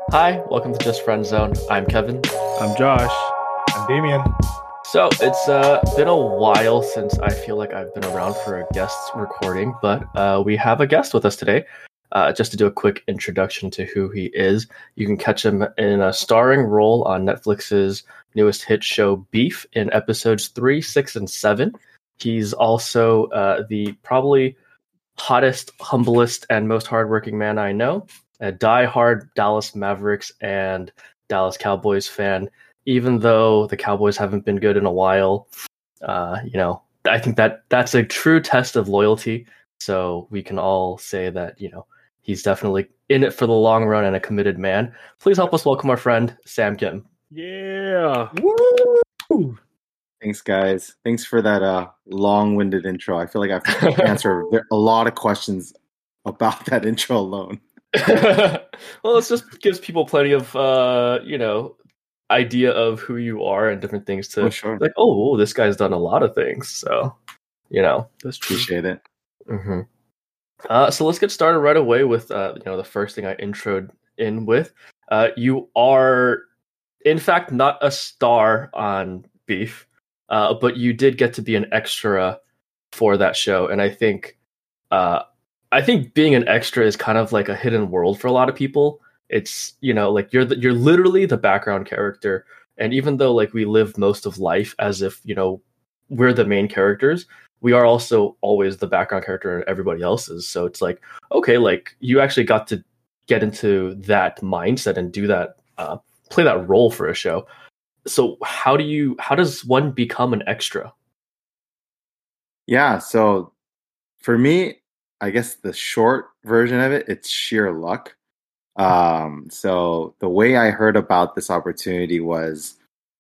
Hi, welcome to Just Friend Zone. I'm Kevin. I'm Josh. I'm Damien. So it's been a while since I feel like I've been around for a guest recording, but we have a guest with us today. Just to do a quick introduction to who he is, you can catch him in a starring role on Netflix's newest hit show Beef in episodes 3, 6, and 7. He's also the probably hottest, humblest, and most hardworking man I know. A die-hard Dallas Mavericks and Dallas Cowboys fan. Even though the Cowboys haven't been good in a while, I think that's a true test of loyalty. So we can all say that, he's definitely in it for the long run and a committed man. Please help us welcome our friend, Sam Kim. Yeah. Woo! Thanks, guys. Thanks for that long-winded intro. I feel like I have to answer a lot of questions about that intro alone. Well, it just gives people plenty of, idea of who you are and different things to like, this guy's done a lot of things. So, that's true. Appreciate it. Mm-hmm. So let's get started right away with, the first thing I introed in with. You are, in fact, not a star on Beef, but you did get to be an extra for that show. And I think being an extra is kind of like a hidden world for a lot of people. It's, like you're literally the background character. And even though like we live most of life as if, we're the main characters, we are also always the background character and everybody else's. So it's like, okay, like you actually got to get into that mindset and do that, play that role for a show. So how does one become an extra? Yeah. So for me, I guess the short version of it, it's sheer luck. So the way I heard about this opportunity was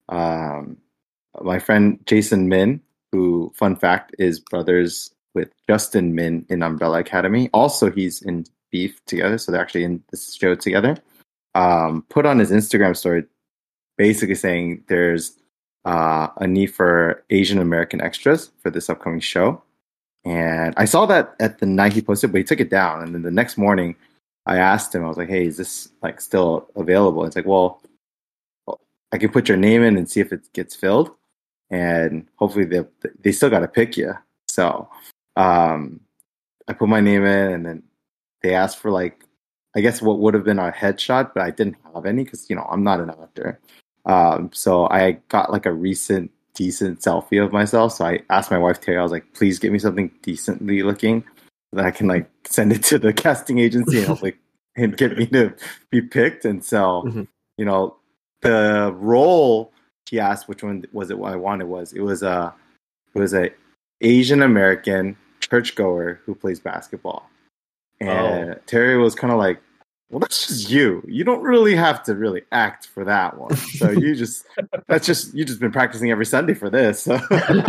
my friend Jason Min, who, fun fact, is brothers with Justin Min in Umbrella Academy. Also, he's in Beef together, so they're actually in this show together. Put on his Instagram story basically saying there's a need for Asian American extras for this upcoming show. And I saw that at the night he posted, but he took it down. And then the next morning, I asked him, I was like, hey, is this like still available? It's like, well, I can put your name in and see if it gets filled. And hopefully they still got to pick you. So I put my name in, and then they asked for like, I guess what would have been a headshot, but I didn't have any because, I'm not an actor. So I got like a recent decent selfie of myself. So I asked my wife, Terry, I was like, please get me something decently looking that I can like send it to the casting agency and hopefully and get me to be picked. And so, the role she asked, which one was it? What I wanted it was a Asian American churchgoer who plays basketball. And Terry was kind of like, well, that's just you. You don't really have to really act for that one. So you've just been practicing every Sunday for this. So,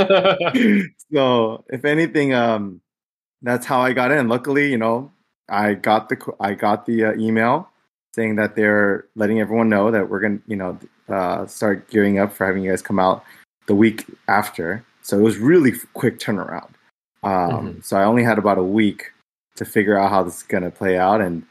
so if anything, that's how I got in. Luckily, I got the email saying that they're letting everyone know that we're gonna, start gearing up for having you guys come out the week after. So it was really quick turnaround. So I only had about a week to figure out how this is gonna play out. And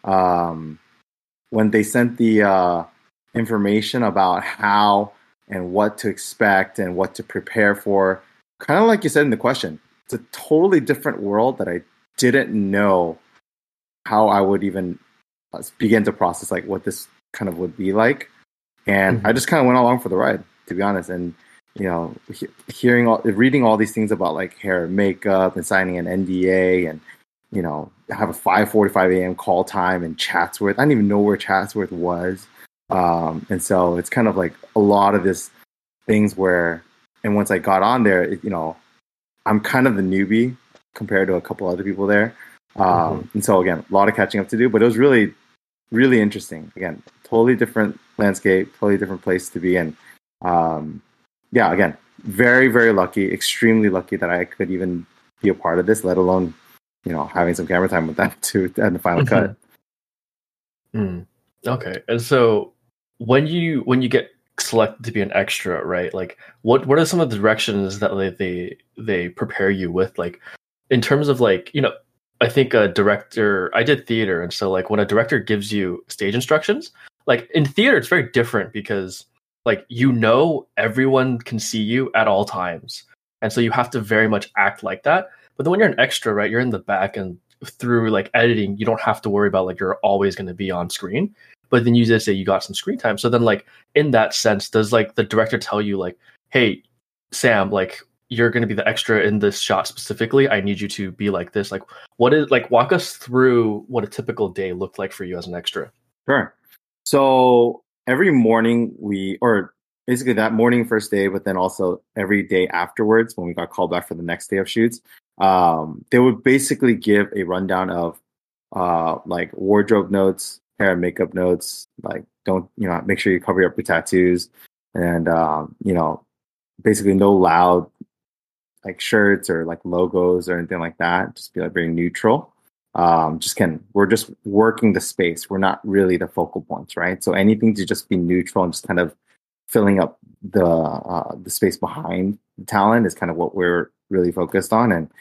when they sent the information about how and what to expect and what to prepare for, kind of like you said in the question, it's a totally different world that I didn't know how I would even begin to process like what this kind of would be like. And I just kind of went along for the ride, to be honest. And, reading all these things about like hair and makeup and signing an NDA and, have a 5:45 a.m. call time in Chatsworth. I didn't even know where Chatsworth was. And so it's kind of like a lot of this things where, and once I got on there, I'm kind of the newbie compared to a couple other people there. And so again, a lot of catching up to do, but it was really, really interesting. Again, totally different landscape, totally different place to be in. Again, very, very lucky, extremely lucky that I could even be a part of this, let alone, having some camera time with that too and the final cut. Okay. And so when you get selected to be an extra, right? Like what are some of the directions that they prepare you with? Like in terms of like, I think a director, I did theater. And so like when a director gives you stage instructions, like in theater it's very different because like everyone can see you at all times, and so you have to very much act like that. But then when you're an extra, right, you're in the back, and through like editing you don't have to worry about like you're always going to be on screen. But then you just say you got some screen time, so then like in that sense, does like the director tell you like, hey Sam, like you're going to be the extra in this shot specifically, I need you to be like this? Like what is, like walk us through what a typical day looked like for you as an extra. Sure. So every morning or basically that morning, first day, but then also every day afterwards when we got called back for the next day of shoots, they would basically give a rundown of like wardrobe notes, hair and makeup notes, like don't, make sure you cover up your tattoos, and basically no loud like shirts or like logos or anything like that. Just be like very neutral. We're just working the space. We're not really the focal points, right? So anything to just be neutral and just kind of filling up the space behind the talent is kind of what we're really focused on. And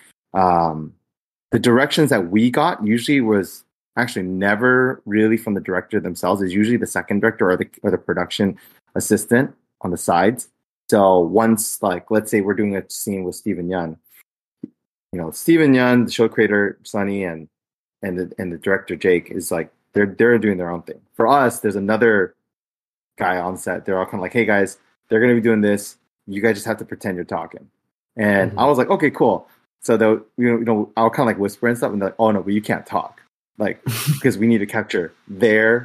the directions that we got usually was actually never really from the director themselves. It's usually the second director or the production assistant on the sides. So once, like, let's say we're doing a scene with Steven Yeun, Steven Yeun, the show creator Sunny, and the director Jake is like they're doing their own thing. For us, there's another guy on set. They're all kind of like, hey guys, they're gonna be doing this. You guys just have to pretend you're talking. And I was like, okay, cool. So I'll kind of like whisper and stuff, and they're like, oh no, but you can't talk, like because we need to capture their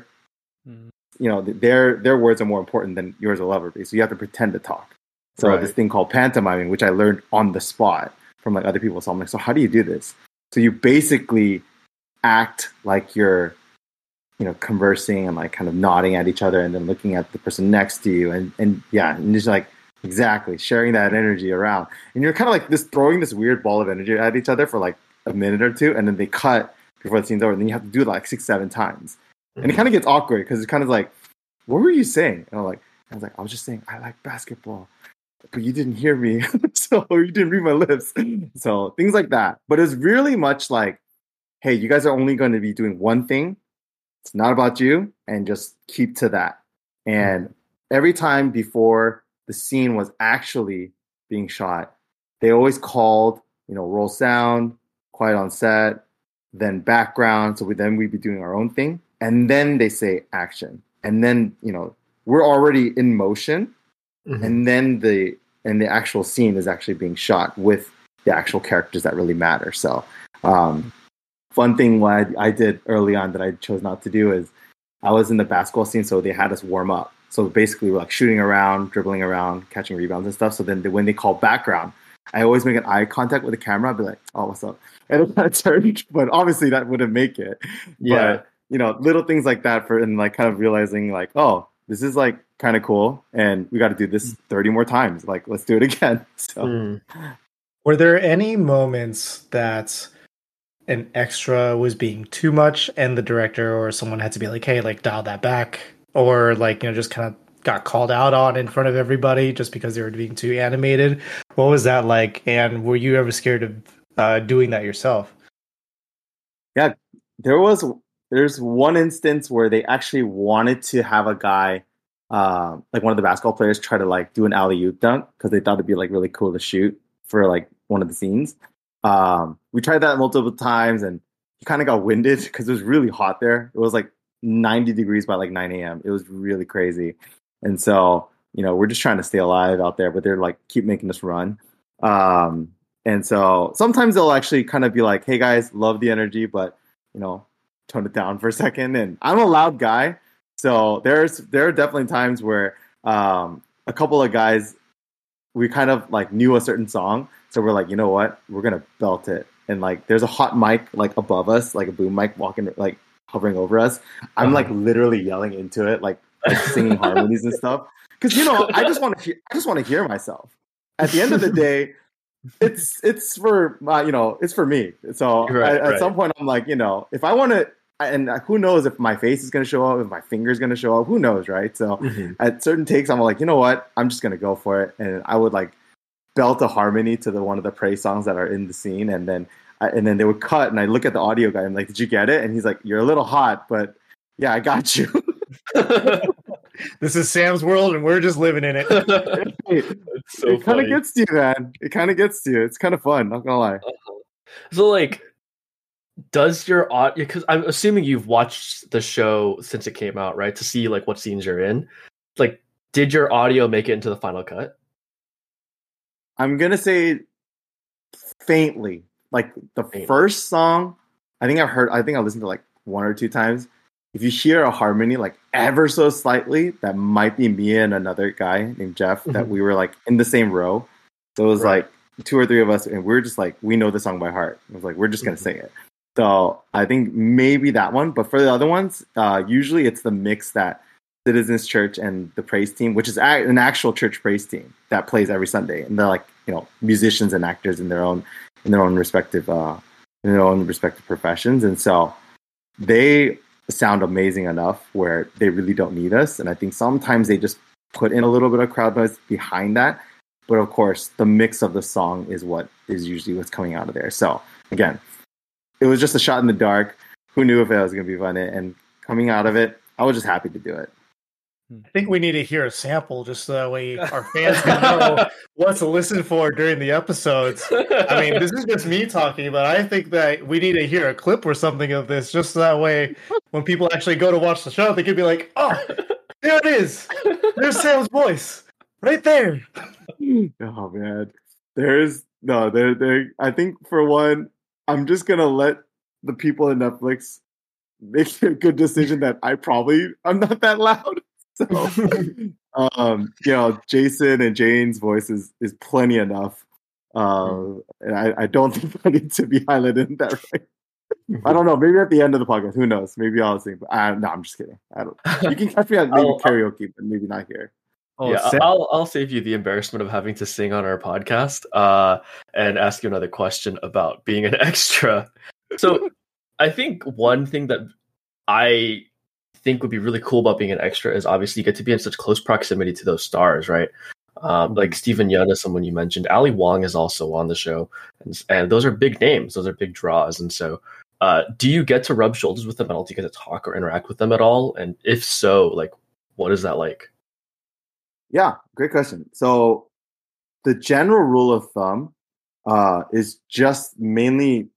words are more important than yours will ever be. So you have to pretend to talk. So This thing called pantomiming, which I learned on the spot from like other people. So I'm like, so how do you do this? So you basically act like you're, conversing and like kind of nodding at each other and then looking at the person next to you and just like exactly sharing that energy around. And you're kind of like throwing this weird ball of energy at each other for like a minute or two, and then they cut before the scene's over. And then you have to do it like 6-7 times. And it kind of gets awkward because it's kind of like, what were you saying? And I was like, I was just saying I like basketball, but you didn't hear me. So you didn't read my lips. So things like that. But it's really much like, hey, you guys are only going to be doing one thing. It's not about you, and just keep to that. And every time before the scene was actually being shot, they always called, roll sound, quiet on set, then background. So we'd be doing our own thing. And then they say action. And then, we're already in motion. And then the actual scene is actually being shot with the actual characters that really matter. So, fun thing what I did early on that I chose not to do is I was in the basketball scene, so they had us warm up. So basically we're like shooting around, dribbling around, catching rebounds and stuff. So then when they call background, I always make an eye contact with the camera. I'd be like, oh, what's up? And it kind of turned, but obviously that wouldn't make it. Yeah. But, little things like that and like kind of realizing like, oh, this is like kind of cool. And we got to do this 30 more times. Like, let's do it again. So, Were there any moments that an extra was being too much and the director or someone had to be like, hey, like dial that back, or like, just kind of got called out on in front of everybody just because they were being too animated? What was that like? And were you ever scared of doing that yourself? Yeah, there's one instance where they actually wanted to have a guy, like one of the basketball players, try to like do an alley-oop dunk because they thought it'd be like really cool to shoot for like one of the scenes. We tried that multiple times, and he kind of got winded because it was really hot there. It was like 90 degrees by like 9 a.m. It was really crazy. And so, we're just trying to stay alive out there, but they're like, keep making us run. And so sometimes they'll actually kind of be like, hey guys, love the energy, but, tone it down for a second. And I'm a loud guy. So there are definitely times where a couple of guys, we kind of like knew a certain song. So we're like, you know what? We're going to belt it. And like, there's a hot mic like above us, like a boom mic walking, like hovering over us. I'm like literally yelling into it, like singing harmonies and stuff. Cause I just want to hear myself. At the end of the day, it's for, it's for me. So at some point I'm like, if I want to, and who knows if my face is going to show up, if my finger is going to show up, who knows, right? So at certain takes, I'm like, you know what? I'm just going to go for it. And I would like belt a harmony to one of the praise songs that are in the scene. And then they would cut, and I look at the audio guy. I'm like, did you get it? And he's like, you're a little hot, but yeah, I got you. This is Sam's world, and we're just living in it. It's so it kind of funny. gets to you, man. It kind of gets to you. It's kind of fun. Not gonna lie. So like, does your audio? Because I'm assuming you've watched the show since it came out, right? To see like what scenes you're in. Like, did your audio make it into the final cut? I'm gonna say faintly. Like the Faintly. first song, I think I listened to like one or two times. If you hear a harmony like ever so slightly, that might be me and another guy named Jeff that we were like in the same row. So it was Right. like 2 or 3 of us, and we're just like, we know the song by heart. It was like, we're just gonna sing it. So I think maybe that one, but for the other ones, usually it's the mix that Citizens Church and the praise team, which is an actual church praise team that plays every Sunday, and they're like, you know, musicians and actors in their own respective professions, and so they sound amazing enough where they really don't need us. And I think sometimes they just put in a little bit of crowd noise behind that, but of course the mix of the song is what is usually what's coming out of there. So again, it was just a shot in the dark. Who knew if it was going to be fun? And coming out of it, I was just happy to do it. I think we need to hear a sample just so that way our fans can know what to listen for during the episodes. I mean, this is just me talking, but I think that we need to hear a clip or something of this just so that way when people actually go to watch the show, they could be like, oh, there it is. There's Sam's voice right there. Oh man, I think for one, I'm just gonna let the people at Netflix make a good decision that I'm not that loud. So, you know, Jason and Jane's voice is plenty enough. And I don't think I need to be highlighted in that right. I don't know. Maybe at the end of the podcast, who knows? Maybe I'll sing. But no, I'm just kidding. I don't. You can catch me at maybe karaoke, but maybe not here. Oh, Yeah, Sam- I'll save you the embarrassment of having to sing on our podcast and ask you another question about being an extra. So I think one thing that I think would be really cool about being an extra is obviously you get to be in such close proximity to those stars, right? Like Stephen Yeun is someone you mentioned. Ali Wong is also on the show, and those are big names. Those are big draws. And so do you get to rub shoulders with them at all? Do you get to talk or interact with them at all? And if so, like, what is that like? Yeah, great question. So the general rule of thumb is just mainly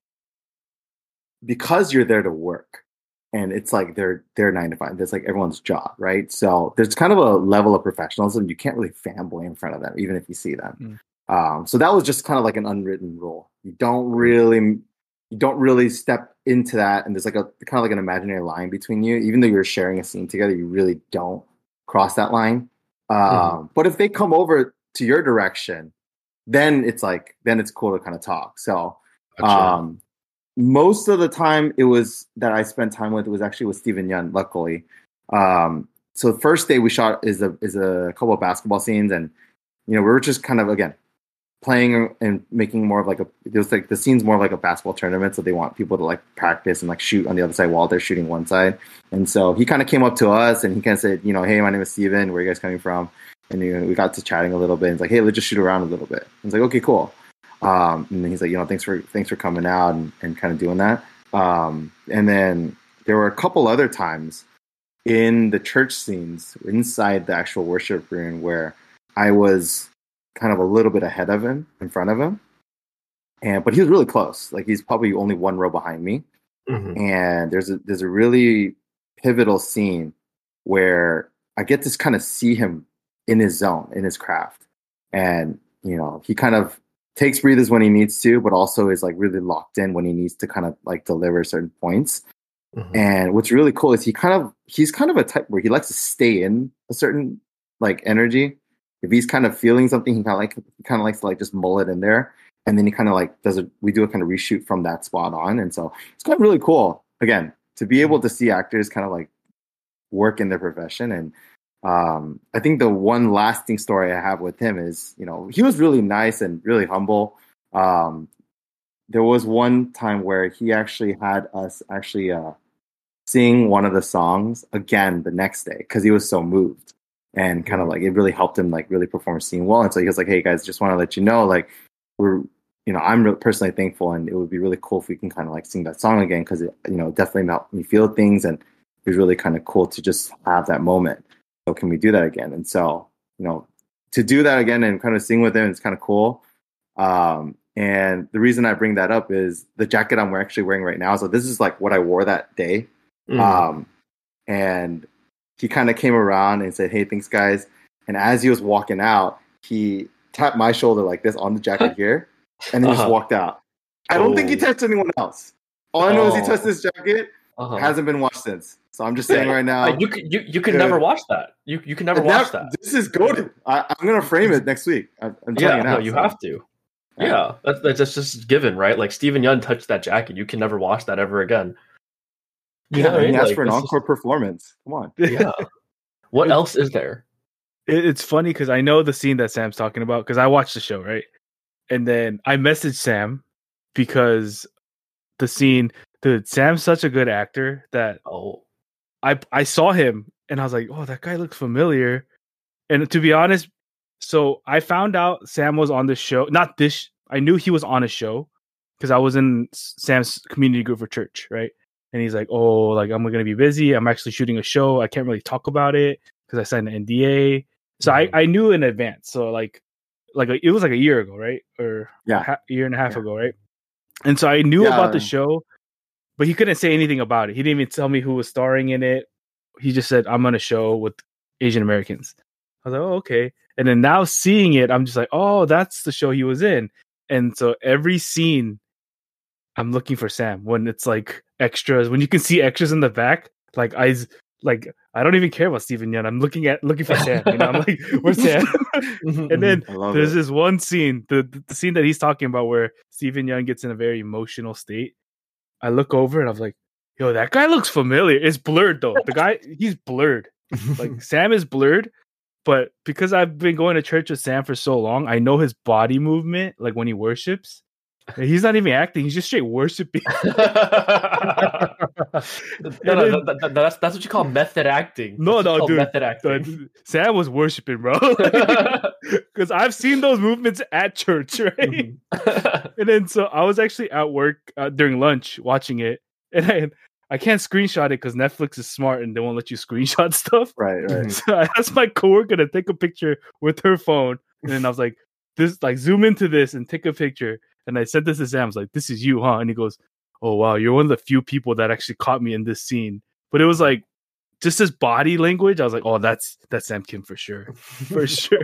because you're there to work, and it's like they're 9 to 5. That's like everyone's job, right? So there's kind of a level of professionalism. You can't really fanboy in front of them, even if you see them. So that was just kind of like an unwritten rule. You don't really step into that, and there's like a kind of like an imaginary line between you. Even though you're sharing a scene together, you really don't cross that line. But if they come over to your direction, then it's cool to kind of talk. So, Gotcha. most of the time it was that I spent time with, it was actually with Stephen Yeun, luckily. So the first day we shot is a couple of basketball scenes, and, you know, we were just kind of, again, playing and making more of like it was like the scene's more like a basketball tournament. So they want people to like practice and like shoot on the other side while they're shooting one side. And so he kind of came up to us and he kind of said, you know, hey, my name is Steven. Where are you guys coming from? And, you know, we got to chatting a little bit. And he's like, hey, let's just shoot around a little bit. I was like, okay, cool. And then he's like, you know, thanks for coming out and kind of doing that. And then there were a couple other times in the church scenes inside the actual worship room where I was kind of a little bit ahead of him, in front of him. But he was really close. Like, he's probably only one row behind me. Mhm. And there's a really pivotal scene where I get to kind of see him in his zone, in his craft. And, you know, he kind of takes breathers when he needs to, but also is like really locked in when he needs to kind of like deliver certain points. Mhm. And what's really cool is he's kind of a type where he likes to stay in a certain like energy. If he's kind of feeling something, he kind of likes to like just mull it in there. And then he kind of like we do a kind of reshoot from that spot on. And so it's kind of really cool, again, to be able to see actors kind of like work in their profession. And I think the one lasting story I have with him is, you know, he was really nice and really humble. There was one time where he actually had us sing one of the songs again the next day because he was so moved. And kind of like it really helped him like really perform a scene well. And so he was like, hey guys, just want to let you know, like, I'm personally thankful, and it would be really cool if we can kind of like sing that song again, because it, you know, definitely helped me feel things, and it was really kind of cool to just have that moment. So can we do that again? And so, to do that again and kind of sing with him is kind of cool. And the reason I bring that up is the jacket I'm actually wearing right now. So this is like what I wore that day. And he kind of came around and said, "Hey, thanks, guys." And as he was walking out, he tapped my shoulder like this on the jacket here, and then just walked out. I don't think he touched anyone else. All I know is he touched this jacket. Hasn't been washed since. So I'm just saying right now. You can never watch that. You can never watch that. This is goated. I'm gonna frame it next week. I'm telling you now. You have to. Yeah, that's just given, right? Like Steven Yeun touched that jacket. You can never watch that ever again. He asked for an encore performance. Come on. Yeah. What else is there? It's funny because I know the scene that Sam's talking about because I watched the show, right? And then I messaged Sam because the scene, dude, Sam's such a good actor that I saw him and I was like, oh, that guy looks familiar. And to be honest, so I found out Sam was on the show. Not this. I knew he was on a show because I was in Sam's community group for church, right? And he's like, "Oh, like I'm gonna be busy. I'm actually shooting a show. I can't really talk about it because I signed an NDA." So I knew in advance. So it was like a year ago, right? Or a year and a half ago, right? And so I knew about the show, but he couldn't say anything about it. He didn't even tell me who was starring in it. He just said, "I'm on a show with Asian Americans." I was like, "Oh, okay." And then now seeing it, I'm just like, "Oh, that's the show he was in." And so every scene, I'm looking for Sam. When it's like extras, when you can see extras in the back, I don't even care about Steven Yeun. I'm looking for Sam. I'm like, "Where's Sam?" And then there's this one scene, the scene that he's talking about, where Steven Yeun gets in a very emotional state. I look over and I'm like, "Yo, that guy looks familiar." It's blurred though. The guy, he's blurred. Like Sam is blurred. But because I've been going to church with Sam for so long, I know his body movement, like when he worships. He's not even acting; he's just straight worshiping. That's what you call method acting. No, dude. Method acting. Sam was worshiping, bro. Because I've seen those movements at church, right? And then so I was actually at work during lunch watching it, and I can't screenshot it because Netflix is smart and they won't let you screenshot stuff. Right. So I asked my coworker to take a picture with her phone, and then I was like, zoom into this and take a picture. And I sent this to Sam. I was like, "This is you, huh?" And he goes, "Oh wow, you're one of the few people that actually caught me in this scene." But it was like just his body language. I was like, "Oh, that's Sam Kim for sure, for sure."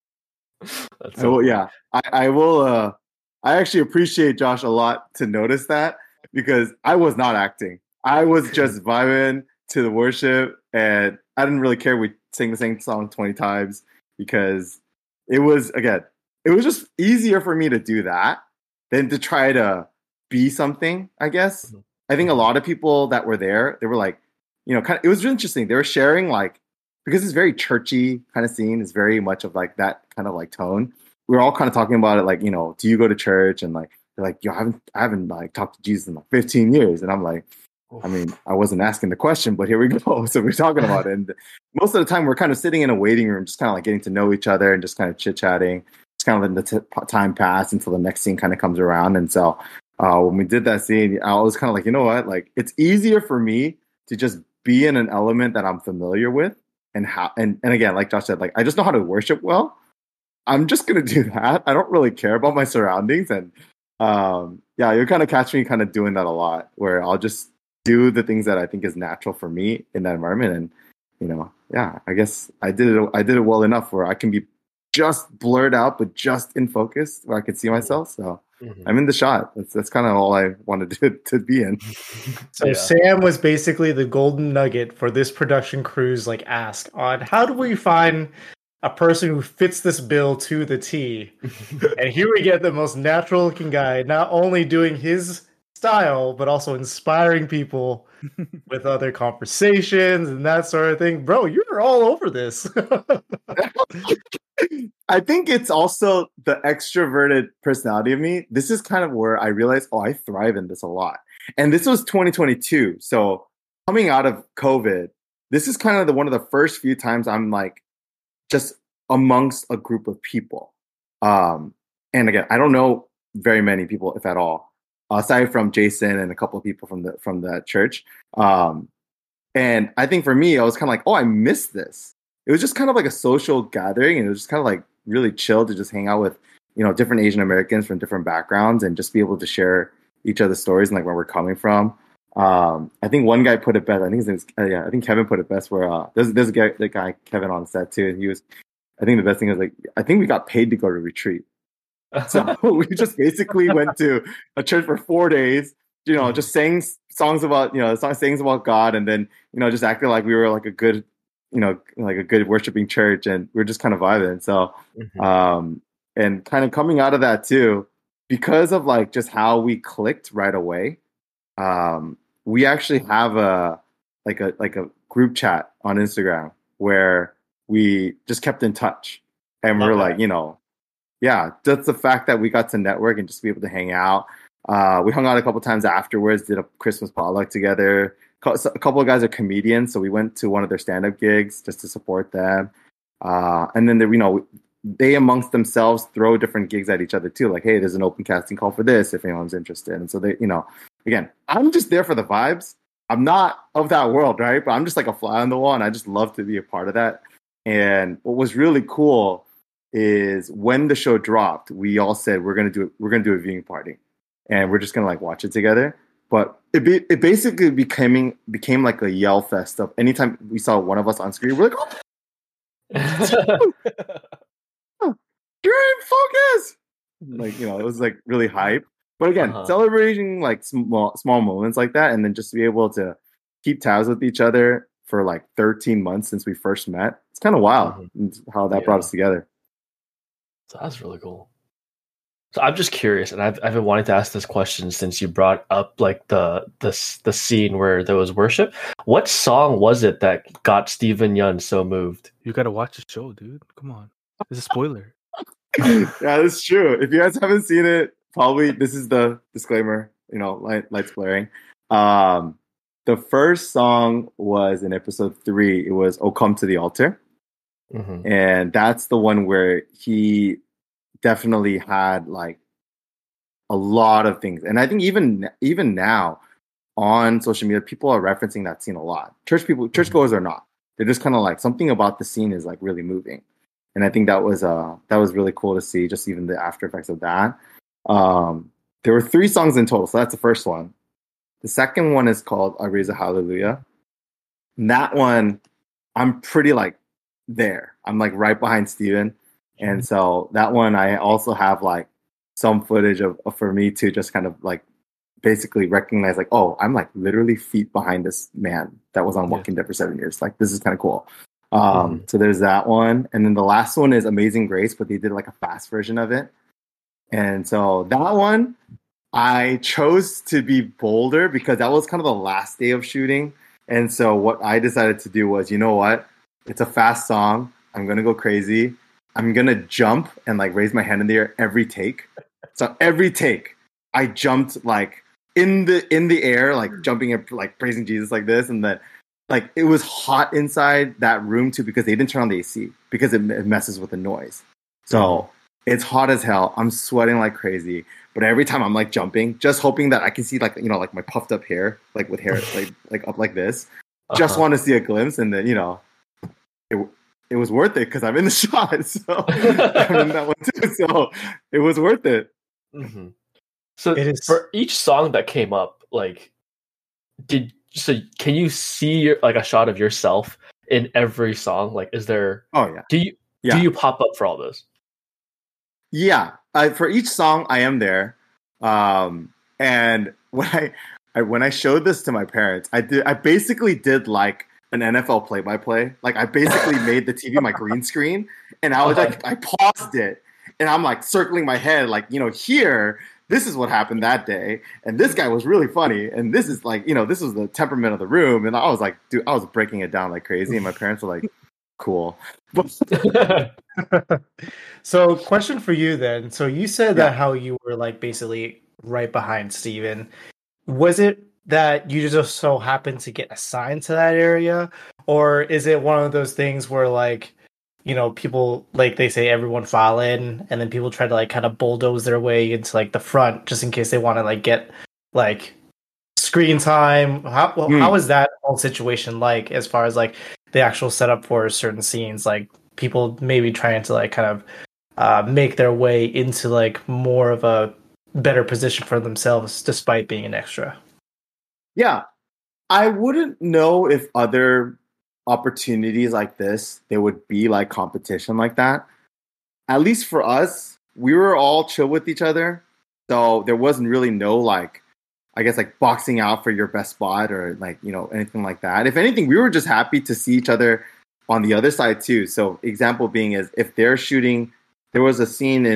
Yeah, I will. I actually appreciate Josh a lot to notice that because I was not acting. I was just vibing to the worship, and I didn't really care. We sang the same song 20 times because it was just easier for me to do that than to try to be something, I guess. I think a lot of people that were there, they were like, it was really interesting. They were sharing because it's very churchy kind of scene. It's very much of like that kind of like tone. We were all kind of talking about it, do you go to church? And like, they're like, "Yo, I haven't like talked to Jesus in like 15 years. And I'm like, I mean, I wasn't asking the question, but here we go. So we're talking about it. And most of the time we're kind of sitting in a waiting room, just kind of like getting to know each other and just kind of chit-chatting. Just kind of letting the time pass until the next scene kind of comes around. And so when we did that scene, I was kind of like, you know what? Like, it's easier for me to just be in an element that I'm familiar with and again, like Josh said, like, I just know how to worship well. I'm just going to do that. I don't really care about my surroundings. And you'll kind of catch me kind of doing that a lot where I'll just do the things that I think is natural for me in that environment. And, I guess I did it well enough where I can be just blurred out, but just in focus where I could see myself. So I'm in the shot. That's kind of all I wanted to be in. So Sam was basically the golden nugget for this production crew's ask on how do we find a person who fits this bill to the T. And here we get the most natural looking guy, not only doing his style, but also inspiring people with other conversations and that sort of thing. Bro, you're all over this. I think it's also the extroverted personality of me. This is kind of where I realized, I thrive in this a lot. And this was 2022. So coming out of COVID, this is kind of one of the first few times I'm like just amongst a group of people. And again, I don't know very many people, if at all, aside from Jason and a couple of people from the church. And I think for me, I was kind of like, oh, I missed this. It was just kind of like a social gathering, and it was just kind of like really chill to just hang out with, different Asian Americans from different backgrounds and just be able to share each other's stories and like where we're coming from. I think one guy put it best. I think his name's I think Kevin put it best. Where there's a guy, the guy Kevin on set too, and he was. I think the best thing was like I think we got paid to go to retreat. So we just basically went to a church for 4 days. Just sang songs about sayings about God, and then just acting like we were like a good like a good worshiping church, and we're just kind of vibing. So and kind of coming out of that too, because of like just how we clicked right away. We actually have a group chat on Instagram where we just kept in touch, and we're like, yeah, just the fact that we got to network and just be able to hang out. We hung out a couple times afterwards, did a Christmas potluck together. A couple of guys are comedians, so we went to one of their stand-up gigs just to support them. And then they amongst themselves throw different gigs at each other too. Like, hey, there's an open casting call for this if anyone's interested. And so they, again, I'm just there for the vibes. I'm not of that world, right? But I'm just like a fly on the wall, and I just love to be a part of that. And what was really cool is when the show dropped, we all said we're gonna do a viewing party, and we're just gonna like watch it together. But it basically became like a yell fest of anytime we saw one of us on screen, we're like, oh, you're in focus. Like, it was like really hype. But again, celebrating like small moments like that, and then just to be able to keep tabs with each other for like 13 months since we first met. It's kind of wild how that brought us together. So that's really cool. So I'm just curious, and I've been wanting to ask this question since you brought up like the scene where there was worship. What song was it that got Steven Yeun so moved? You gotta watch the show, dude. Come on, it's a spoiler. Yeah, that's true. If you guys haven't seen it, probably this is the disclaimer. Lights blaring. The first song was in episode 3. It was "Oh Come to the Altar," and that's the one where he definitely had like a lot of things. And I think even now on social media, people are referencing that scene a lot. Churchgoers are not. They're just kind of like something about the scene is like really moving. And I think that was really cool to see, just even the after effects of that. There were 3 songs in total, so that's the first one. The second one is called "I Raise a Hallelujah." And that one, I'm pretty like there. I'm like right behind Steven. And so that one, I also have like some footage of for me to just kind of like basically recognize like, oh, I'm like literally feet behind this man that was on Walking Dead for 7 years. Like, this is kind of cool. So there's that one. And then the last one is "Amazing Grace," but they did like a fast version of it. And so that one, I chose to be bolder because that was kind of the last day of shooting. And so what I decided to do was, you know what? It's a fast song. I'm going to go crazy. I'm going to jump and like raise my hand in the air every take. So every take, I jumped like in the air, like jumping and like praising Jesus like this. And then like it was hot inside that room too because they didn't turn on the AC because it messes with the noise. So it's hot as hell. I'm sweating like crazy. But every time I'm like jumping, just hoping that I can see like, like my puffed up hair, like with hair like up like this. Just want to see a glimpse. And then, it was worth it because I'm in the shot. So I'm in that one too. So it was worth it. So for each song that came up, like, can you see like a shot of yourself in every song? Like, is there? Oh yeah. Do you pop up for all those? Yeah, for each song I am there. And when I showed this to my parents, I basically did like an NFL play-by-play. Like I basically made the TV my green screen, and I was like, I paused it, and I'm like circling my head, like here, this is what happened that day, and this guy was really funny, and this is like this was the temperament of the room, and I was like, dude, I was breaking it down like crazy, and my parents were like, cool. So, question for you then. So you said that how you were like basically right behind Steven. Was it that you just so happened to get assigned to that area, or is it one of those things where like people like they say everyone file in, and then people try to like kind of bulldoze their way into like the front just in case they want to like get like screen time? How is that whole situation like as far as like the actual setup for certain scenes? Like people maybe trying to like kind of make their way into like more of a better position for themselves despite being an extra. Yeah, I wouldn't know if other opportunities like this there would be like competition like that. At least for us, we were all chill with each other, so there wasn't really no like, I guess like boxing out for your best spot or like anything like that. If anything, we were just happy to see each other on the other side too. So example being is if they're shooting, there was a scene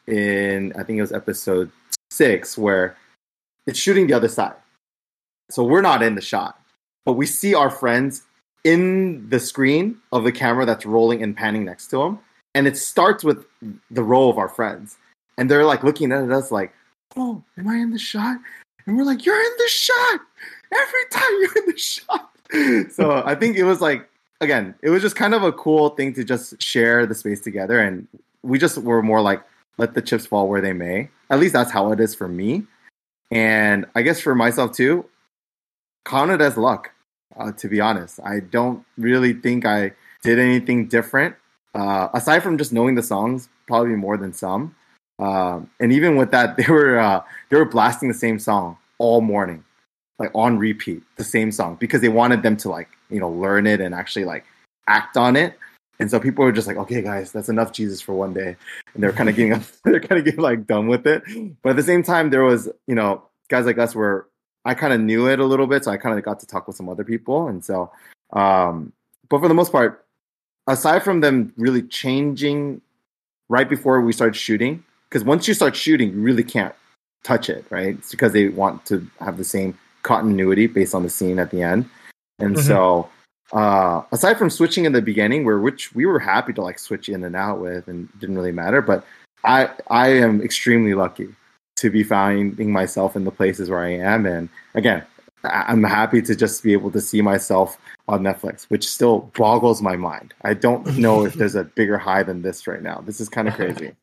in I think it was episode 6 where it's shooting the other side. So we're not in the shot, but we see our friends in the screen of the camera that's rolling and panning next to them. And it starts with the row of our friends. And they're like looking at us like, oh, am I in the shot? And we're like, you're in the shot. Every time you're in the shot. So I think it was like, again, it was just kind of a cool thing to just share the space together. And we just were more like, let the chips fall where they may. At least that's how it is for me. And I guess for myself too, count it as luck, to be honest. I don't really think I did anything different. Aside from just knowing the songs, probably more than some. And even with that, they were blasting the same song all morning, like on repeat, the same song, because they wanted them to like, learn it and actually like act on it. And so people were just like, okay, guys, that's enough Jesus for one day. And they're kind of getting like done with it. But at the same time, there was, guys like us where I kind of knew it a little bit. So I kind of got to talk with some other people. And so, but for the most part, aside from them really changing right before we started shooting, because once you start shooting, you really can't touch it, right? It's because they want to have the same continuity based on the scene at the end. And so aside from switching in the beginning, which we were happy to like switch in and out with and didn't really matter, but I am extremely lucky to be finding myself in the places where I am. And again, I'm happy to just be able to see myself on Netflix, which still boggles my mind. I don't know if there's a bigger high than this right now. This is kind of crazy.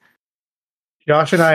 Josh and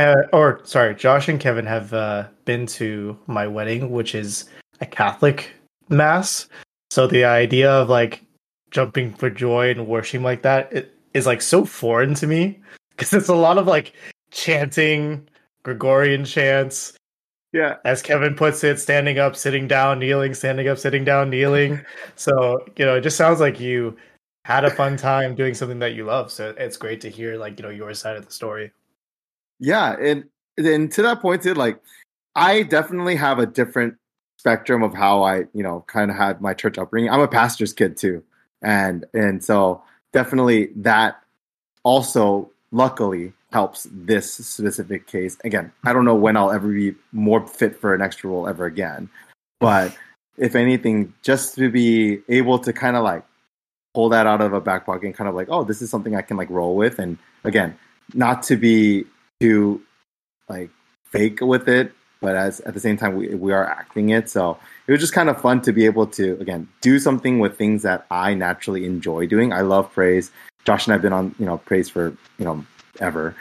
Kevin have been to my wedding, which is a Catholic mass. So the idea of like jumping for joy and worshiping like that, it is like so foreign to me because it's a lot of like chanting, Gregorian chants. Yeah. As Kevin puts it, standing up, sitting down, kneeling, standing up, sitting down, kneeling. So, it just sounds like you had a fun time doing something that you love. So it's great to hear like, your side of the story. Yeah. And to that point too, like I definitely have a different spectrum of how I, kind of had my church upbringing. I'm a pastor's kid too. And so definitely that also luckily helps this specific case. Again, I don't know when I'll ever be more fit for an extra role ever again. But if anything, just to be able to kind of like pull that out of a back pocket and kind of like, oh, this is something I can like roll with. And again, not to be too like fake with it, but at the same time, we are acting it. So it was just kind of fun to be able to, again, do something with things that I naturally enjoy doing. I love praise. Josh and I have been on, praise for, ever.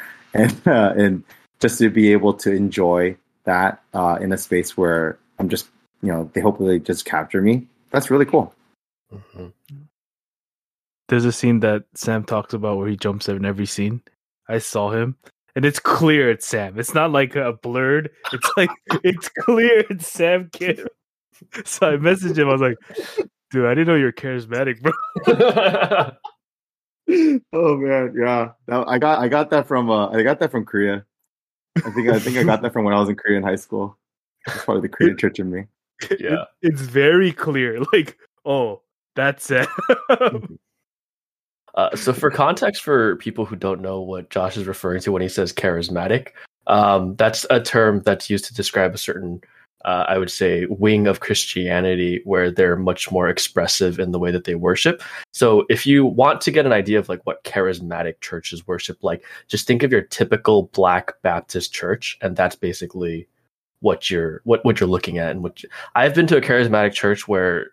And just to be able to enjoy that in a space where I'm just, they hopefully just capture me. That's really cool. Mm-hmm. There's a scene that Sam talks about where he jumps in every scene. I saw him. And it's clear it's Sam. It's not like a blurred. It's like, it's clear it's Sam Kim. So I messaged him. I was like, dude, I didn't know you're charismatic, bro. Oh man, yeah. I got that from Korea. I think I got that from when I was in Korea in high school. It's probably the Korean church in me. Yeah. It's very clear. Like, oh, that's it. So for context for people who don't know what Josh is referring to when he says charismatic, that's a term that's used to describe a certain, I would say, wing of Christianity where they're much more expressive in the way that they worship. So if you want to get an idea of like what charismatic churches worship like, just think of your typical Black Baptist church, and that's basically what you're looking at. And I've been to a charismatic church where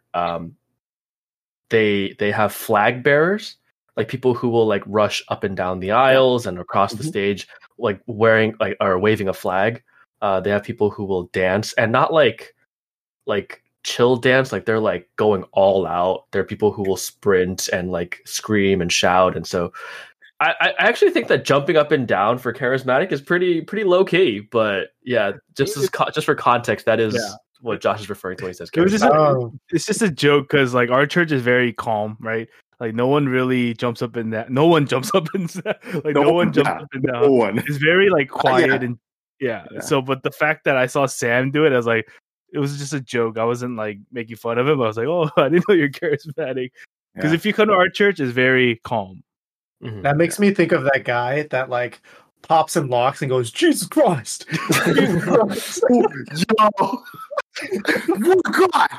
they have flag bearers, like people who will like rush up and down the aisles and across the stage, like wearing like or waving a flag. They have people who will dance, and not like like chill dance. Like they're like going all out. There are people who will sprint and like scream and shout, and so I actually think that jumping up and down for charismatic is pretty low key. But yeah, just for context, that is what Josh is referring to when he says charismatic. It's just a joke because like our church is very calm, right? Like no one really jumps up and down. No one jumps up and like no one jumps up and down. No one. It's very like quiet and yeah. So, but the fact that I saw Sam do it, I was like, it was just a joke. I wasn't like making fun of him. I was like, oh, I didn't know you're charismatic. Because if you come to our church, it's very calm. Mm-hmm. That makes me think of that guy that like pops and locks and goes, Jesus Christ! Jesus Christ! Yo! God!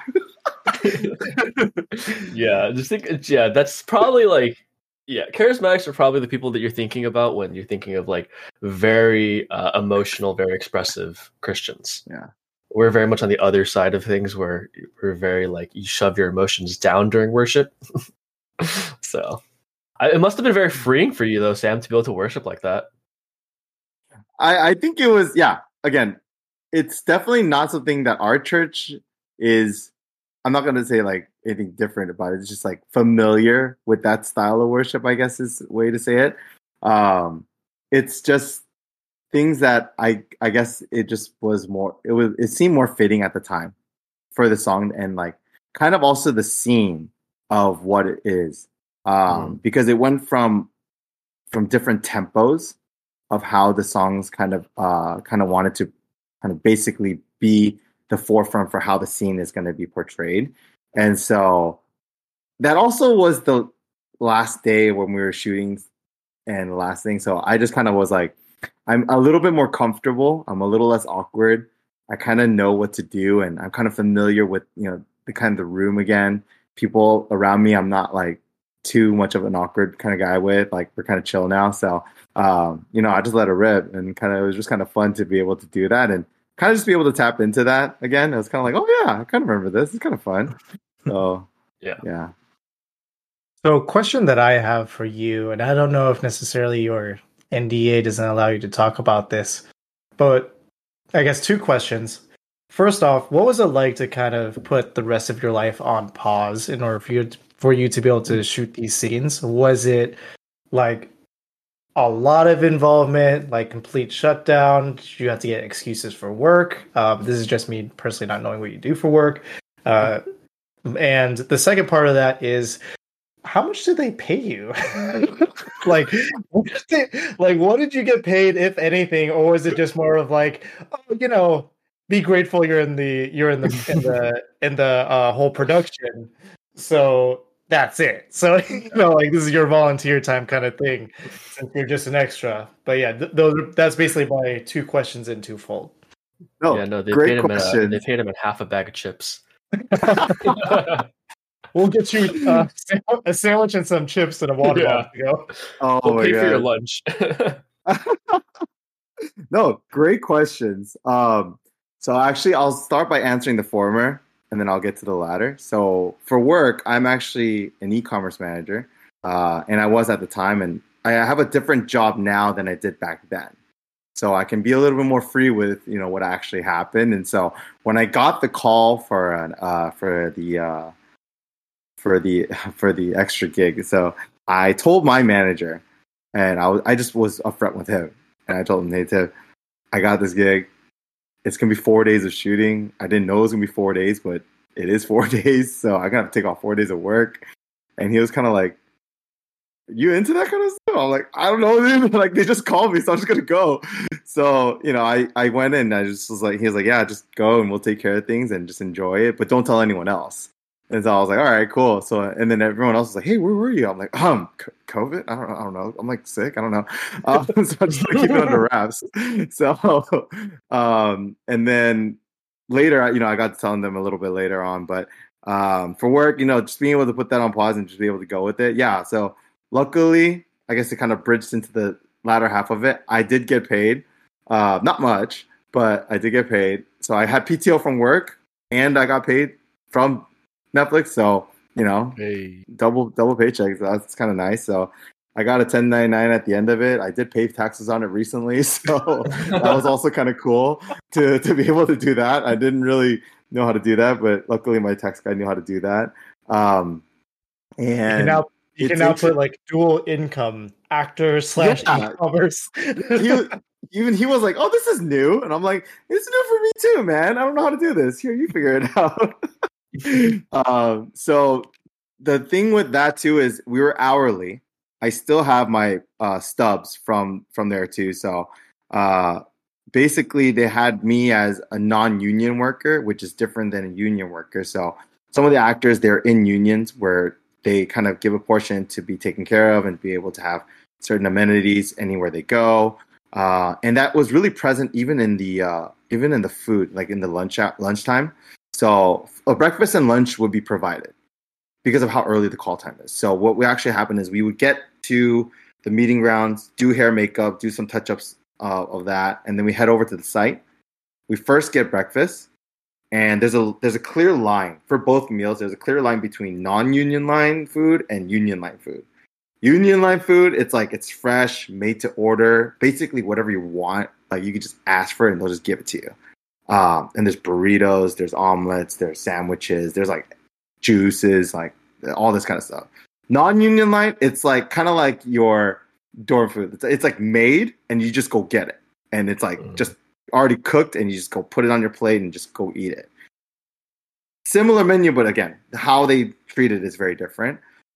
Yeah, just think. Yeah, that's probably like. Yeah, charismatics are probably the people that you're thinking about when you're thinking of like very emotional, very expressive Christians. Yeah, we're very much on the other side of things where we're very like you shove your emotions down during worship. So. It must have been very freeing for you, though, Sam, to be able to worship like that. I think it was, again, it's definitely not something that our church is, I'm not going to say like anything different about it. It's just like familiar with that style of worship, I guess is the way to say it. It's just things that I guess it just was more, it seemed more fitting at the time for the song and like kind of also the scene of what it is. Because it went from different tempos of how the songs kind of wanted to kind of basically be the forefront for how the scene is going to be portrayed. And so that also was the last day when we were shooting and the last thing. So I just kind of was like, I'm a little bit more comfortable. I'm a little less awkward. I kind of know what to do and I'm kind of familiar with, the kind of the room again. People around me, I'm not like too much of an awkward kind of guy with, like we're kind of chill now. So, I just let it rip and it was just kind of fun to be able to do that and kind of just be able to tap into that again. I was kind of like, oh yeah, I kind of remember this. It's kind of fun. So yeah. So question that I have for you, and I don't know if necessarily your NDA doesn't allow you to talk about this, but I guess two questions. First off, what was it like to kind of put the rest of your life on pause in order for you to be able to shoot these scenes? Was it like a lot of involvement, like complete shutdown? Did you have to get excuses for work? This is just me personally not knowing what you do for work. And the second part of that is, how much did they pay you? what did you get paid, if anything, or was it just more of like, be grateful you're in the whole production, so that's it. So like this is your volunteer time kind of thing, since you're just an extra. But yeah, that's basically my two questions in twofold. They great question. They paid him in half a bag of chips. We'll get you a sandwich and some chips and a water bottle to go. Oh, we'll pay for your lunch. No, great questions. So actually, I'll start by answering the former, and then I'll get to the latter. So for work, I'm actually an e-commerce manager, and I was at the time, and I have a different job now than I did back then. So I can be a little bit more free with what actually happened. And so when I got the call for the extra gig, so I told my manager, and I just was upfront with him, and I told him, hey Tiff, I got this gig. It's gonna be 4 days of shooting. I didn't know it was gonna be 4 days, but it is 4 days, so I gotta take off 4 days of work. And he was kind of like, you into that kind of stuff? I'm like, I don't know, dude. Like, they just called me, so I'm just gonna go. So, I went in, I just was like, he was like, yeah, just go and we'll take care of things and just enjoy it, but don't tell anyone else. And so I was like, all right, cool. So, and then everyone else was like, hey, where were you? I'm like, COVID? I don't know. I'm like sick. I don't know. So I just keep it under wraps. So, and then later, I got to telling them a little bit later on, but for work, just being able to put that on pause and just be able to go with it. Yeah. So luckily, I guess it kind of bridged into the latter half of it. I did get paid, not much, but I did get paid. So I had PTO from work and I got paid from Netflix, so double paychecks. That's kind of nice. So I got a 1099 at the end of it. I did pay taxes on it recently, so that was also kind of cool to be able to do that. I didn't really know how to do that, but luckily my tax guy knew how to do that. And you can now put like dual income actor / e-commerce. He was like, "Oh, this is new," and I'm like, "It's new for me too, man. I don't know how to do this. Here, you figure it out." So the thing with that too is we were hourly. I still have my stubs from there too. So basically, they had me as a non-union worker, which is different than a union worker. So some of the actors, they're in unions where they kind of give a portion to be taken care of and be able to have certain amenities anywhere they go. And that was really present even in the food, like in the lunchtime. So a breakfast and lunch would be provided because of how early the call time is. So what would actually happen is we would get to the meeting grounds, do hair, makeup, do some touch-ups of that, and then we head over to the site. We first get breakfast. And there's a clear line for both meals. There's a clear line between non-union line food and union line food. Union line food, it's fresh, made to order, basically whatever you want. Like you can just ask for it and they'll just give it to you. And there's burritos, there's omelets, there's sandwiches, there's like juices, like all this kind of stuff. Non-union line, it's like kind of like your dorm food. It's like made and you just go get it, and it's like just already cooked and you just go put it on your plate and just go eat it. Similar menu, but again, how they treat it is very different.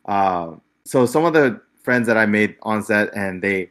So some of the friends that I made on set, and they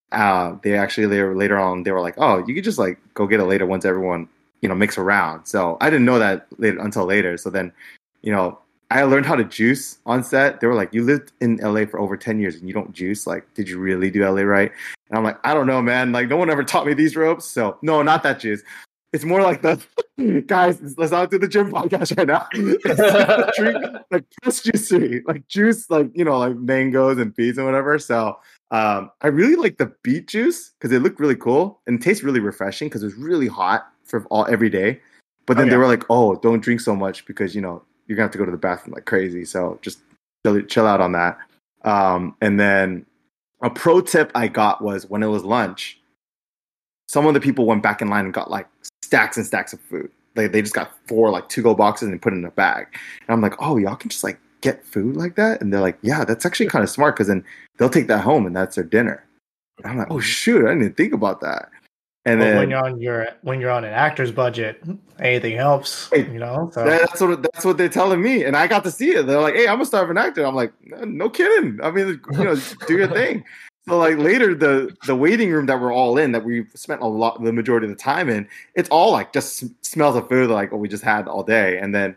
were later on, they were like, "Oh, you could just like go get it later once everyone mix around." So I didn't know that until later. So then, I learned how to juice on set. They were like, "You lived in LA for over 10 years and you don't juice? Like, did you really do LA right?" And I'm like, "I don't know, man. Like, no one ever taught me these ropes." So no, not that juice. It's more like the guys. Let's not do the gym podcast right now. Drink like fresh juicery, like juice, like like mangoes and beets and whatever. So I really like the beet juice because it looked really cool and it tastes really refreshing because it was really hot for every day. But then they were like, "Oh, don't drink so much because you're gonna have to go to the bathroom like crazy. So just chill out on that." And then a pro tip I got was when it was lunch, some of the people went back in line and got like stacks and stacks of food. They just got 4 like to-go boxes and put it in a bag. And I'm like, "Oh, y'all can just like get food like that?" And they're like, "Yeah, that's actually kind of smart because then they'll take that home and that's their dinner." And I'm like, "Oh shoot, I didn't even think about that." And then when you're on an actor's budget, anything helps. So. That's what they're telling me, and I got to see it. They're like, "Hey, I'm a star of an actor." I'm like, "No kidding." I mean, do your thing. So like later, the waiting room that we're all in, that we spent the majority of the time in, it's all like just smells of food like what we just had all day. And then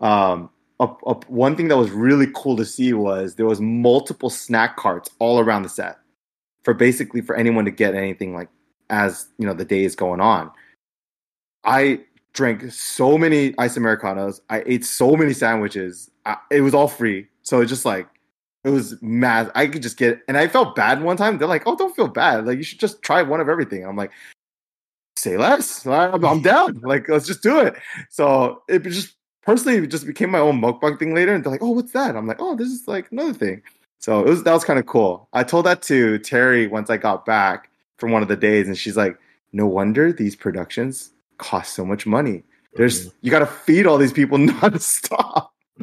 one thing that was really cool to see was there was multiple snack carts all around the set for anyone to get anything like as the day is going on. I drank so many ice Americanos. I ate so many sandwiches. It was all free, so it's just like. It was mad. I could just get, and I felt bad one time. They're like, "Oh, don't feel bad. Like you should just try one of everything." I'm like, "Say less. I'm down. Like let's just do it." So it just became my own mukbang thing later. And they're like, "Oh, what's that?" I'm like, "Oh, this is like another thing." So that was kind of cool. I told that to Terry once I got back from one of the days, and she's like, "No wonder these productions cost so much money. You got to feed all these people nonstop."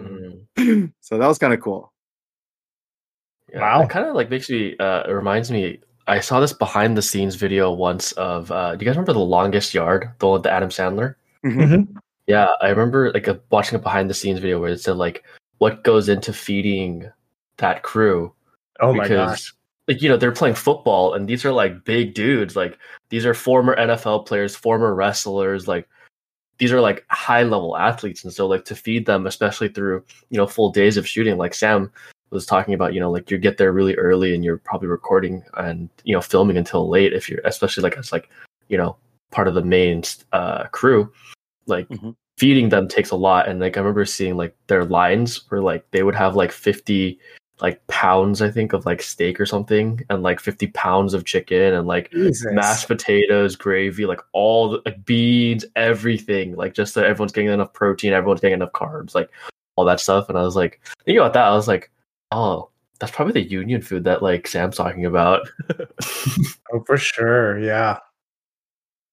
So that was kind of cool. Yeah, wow. It kind of like makes me, it reminds me, I saw this behind the scenes video once of, do you guys remember The Longest Yard, the one with Adam Sandler? Mm-hmm. Yeah, I remember like watching a behind the scenes video where it said like what goes into feeding that crew. Oh my gosh. Like, they're playing football and these are like big dudes. Like these are former NFL players, former wrestlers, like these are like high level athletes. And so like to feed them, especially through, full days of shooting, like Sam was talking about, like you get there really early and you're probably recording and filming until late if you're especially like as like part of the main crew, like feeding them takes a lot. And like I remember seeing like their lines where like they would have like 50 like pounds I think of like steak or something and like 50 pounds of chicken and like mashed potatoes, gravy, like all the like beans, everything, like just so everyone's getting enough protein, everyone's getting enough carbs, like all that stuff. And I was like thinking about that, I was like, oh, that's probably the union food that like Sam's talking about. Oh, for sure. Yeah.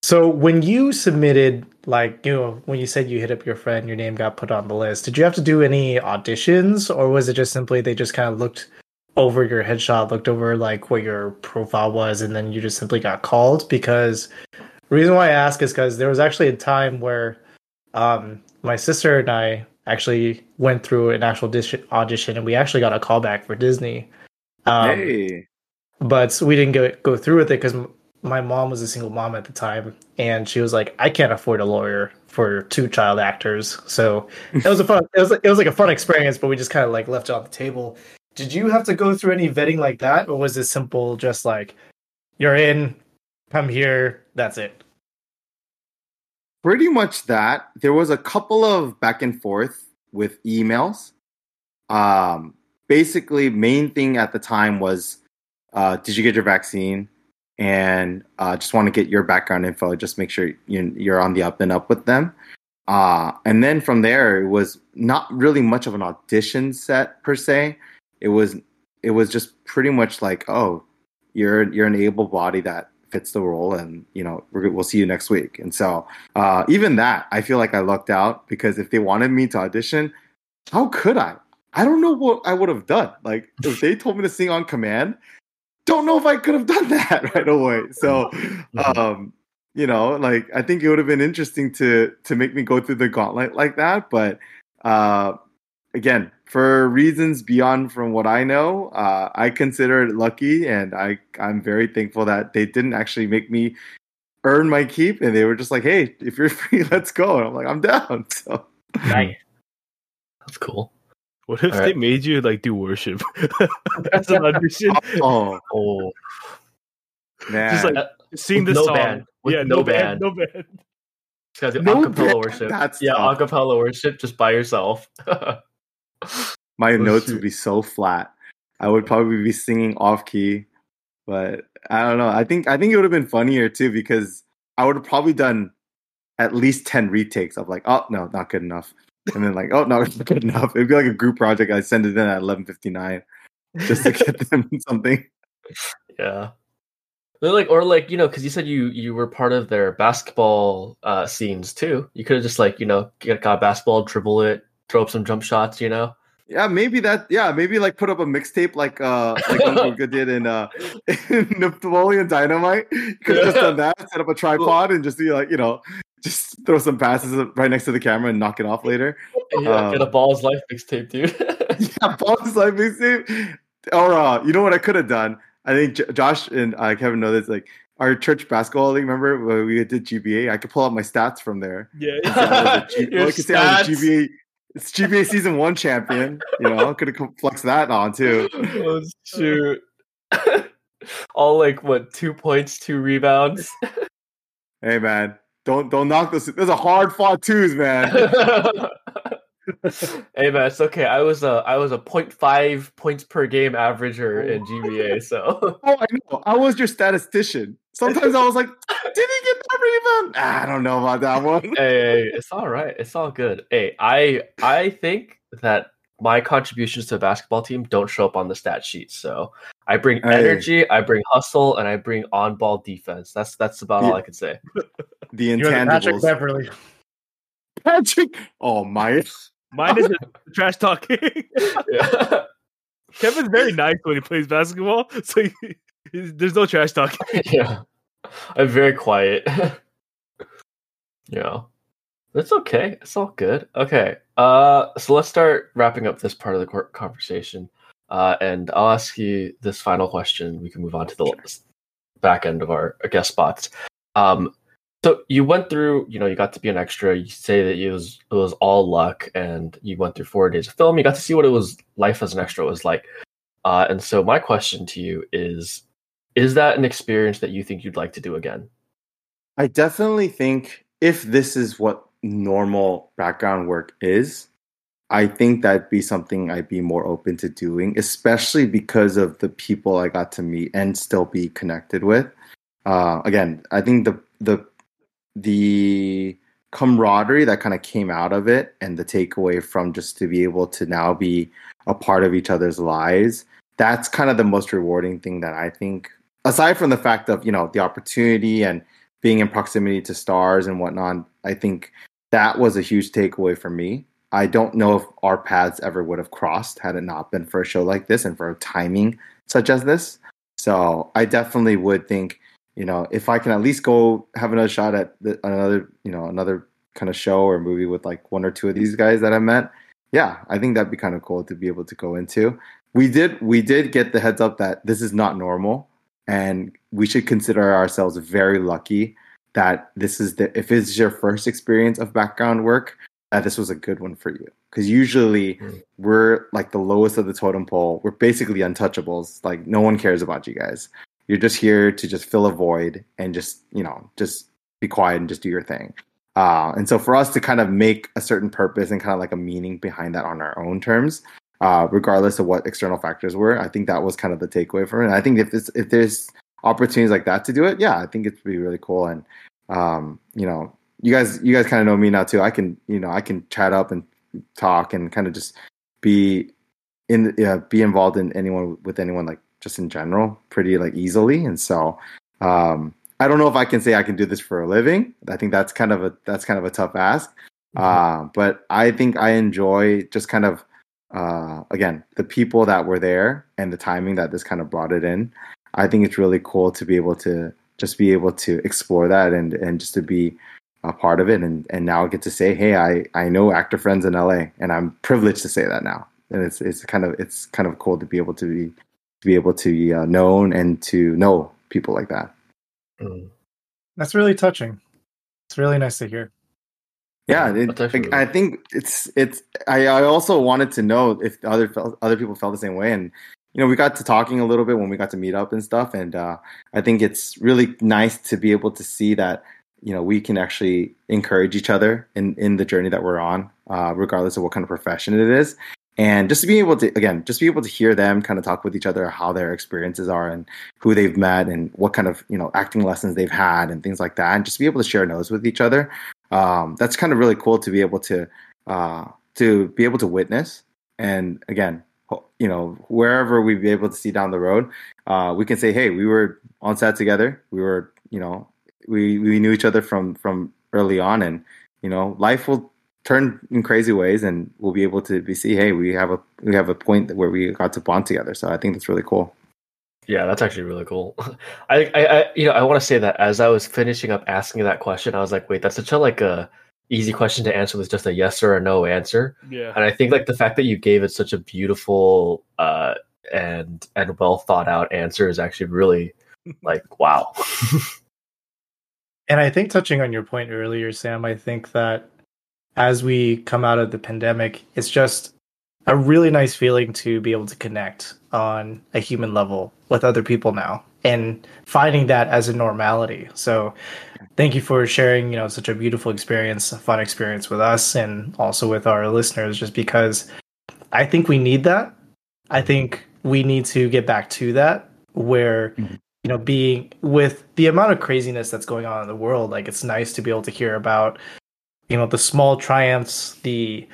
So when you submitted, like, when you said you hit up your friend, your name got put on the list, did you have to do any auditions, or was it just simply they just kind of looked over your headshot, looked over like what your profile was, and then you just simply got called? Because the reason why I ask is because there was actually a time where my sister and I actually went through an actual audition, and we actually got a call back for Disney. Hey. But we didn't go through with it because my mom was a single mom at the time, and she was like, "I can't afford a lawyer for two child actors." So it was it was like a fun experience, but we just kind of like left it on the table. Did you have to go through any vetting like that, or was it simple, just like you're in, come here, that's it? Pretty much that. There was a couple of back and forth with emails. Basically, main thing at the time was, did you get your vaccine? And just want to get your background info. Just make sure you're on the up and up with them. And then from there, it was not really much of an audition set per se. It was just pretty much like, oh, you're an able body that fits the role, and we'll see you next week. And so even that, I feel like I lucked out, because if they wanted me to audition, how could I? I don't know what I would have done. Like, if they told me to sing on command, don't know if I could have done that right away. So, like, I think it would have been interesting to make me go through the gauntlet like that. But again, for reasons beyond from what I know, I consider it lucky, and I'm very thankful that they didn't actually make me earn my keep, and they were just like, "Hey, if you're free, let's go." And I'm like, "I'm down." So Nice. That's cool. What if they made you like do worship? That's an audition. Oh, man! Just like sing the no song. Band. No band. No band. Just acapella worship. That's acapella worship just by yourself. My notes would be so flat. I would probably be singing off key, but I don't know. I think it would have been funnier too, because I would have probably done at least 10 retakes of like, oh no, not good enough. And then like, oh no, it's not good enough. It'd be like a group project. I send it in at 11:59 just to get them something. Yeah. Because you said you were part of their basketball scenes too. You could have just got basketball, dribble it, throw up some jump shots. Yeah, maybe that. Yeah, maybe like put up a mixtape like Uncle did in Napoleon Dynamite. You could have just done that. Set up a tripod and just be like, just throw some passes right next to the camera and knock it off later. Yeah, get a Balls Life mixtape, dude. Yeah, Balls Life mixtape. Or you know what I could have done? I think Josh and Kevin know this. Like our church basketball league, remember when we did GBA? I could pull out my stats from there. Yeah, I could say I was GBA. It's GBA season 1 champion. Could have flexed that on too. Oh shoot! All 2 points, 2 rebounds. Hey man. Don't knock this. There's a hard fought twos, man. Hey man, it's okay. I was a 0.5 points per game averager in GBA, so. Oh, I know. I was your statistician. Sometimes I was like, did he get that rebound? I don't know about that one. Hey, it's all right. It's all good. Hey, I think that my contributions to the basketball team don't show up on the stat sheet. So I bring energy, I bring hustle, and I bring on-ball defense. That's about all I can say. The intangibles. Patrick Beverly. Patrick. Oh my. Mine is the trash talking. Yeah. Kevin's very nice when he plays basketball, so there's no trash talking. Yeah, I'm very quiet. Yeah, that's okay. It's all good. Okay. So let's start wrapping up this part of the conversation. And I'll ask you this final question. We can move on to the back end of our guest spots. So you went through, you got to be an extra. You say that it was all luck, and you went through 4 days of film. You got to see what life as an extra was like. And so my question to you is that an experience that you think you'd like to do again? I definitely think if this is what normal background work is, I think that'd be something I'd be more open to doing, especially because of the people I got to meet and still be connected with. Again, I think the camaraderie that kind of came out of it, and the takeaway from just to be able to now be a part of each other's lives, that's kind of the most rewarding thing that I think, aside from the fact of, the opportunity and being in proximity to stars and whatnot, I think that was a huge takeaway for me. I don't know if our paths ever would have crossed had it not been for a show like this and for a timing such as this. So I definitely would think, if I can at least go have another shot at another kind of show or movie with like one or two of these guys that I met, yeah, I think that'd be kind of cool to be able to go into. We did get the heads up that this is not normal, and we should consider ourselves very lucky that if it's your first experience of background work, that this was a good one for you. Because usually we're like the lowest of the totem pole. We're basically untouchables. Like no one cares about you guys. You're just here to just fill a void and just be quiet and just do your thing. And so for us to kind of make a certain purpose and kind of like a meaning behind that on our own terms, regardless of what external factors were, I think that was kind of the takeaway from it. And I think if there's opportunities like that to do it, yeah, I think it'd be really cool. And you guys kind of know me now too. I can chat up and talk and kind of just be involved in anyone like just in general pretty like easily. And so I don't know if I can say I can do this for a living. I think that's kind of a tough ask. But I think I enjoy just kind of again the people that were there and the timing that this kind of brought it in. I think it's really cool to be able to explore that and just to be a part of it. And now I get to say, hey, I know actor friends in LA, and I'm privileged to say that now. And it's kind of cool to be able to be known and to know people like that. That's really touching. It's really nice to hear. Yeah, I think it's. I also wanted to know if other people felt the same way, and we got to talking a little bit when we got to meet up and stuff, and I think it's really nice to be able to see that we can actually encourage each other in the journey that we're on, regardless of what kind of profession it is. And just to be able to hear them kind of talk with each other, how their experiences are and who they've met and what kind of, acting lessons they've had and things like that. And just be able to share notes with each other. That's kind of really cool to be able to witness. And again, wherever we be able to see down the road, we can say, hey, we were on set together. We were, we knew each other from early on, and, life will turn in crazy ways, and we'll be able to see, hey, we have a point where we got to bond together. So I think that's really cool. Yeah, that's actually really cool. I want to say that as I was finishing up asking that question, I was like, wait, that's such a easy question to answer with just a yes or a no answer. Yeah. And I think like the fact that you gave it such a beautiful and well thought out answer is actually really like, wow. And I think touching on your point earlier, Sam, I think that as we come out of the pandemic, it's just a really nice feeling to be able to connect on a human level with other people now and finding that as a normality. So thank you for sharing, such a beautiful experience, a fun experience with us and also with our listeners, just because I think we need that. I think we need to get back to that where, being with the amount of craziness that's going on in the world, like it's nice to be able to hear about the small triumphs, the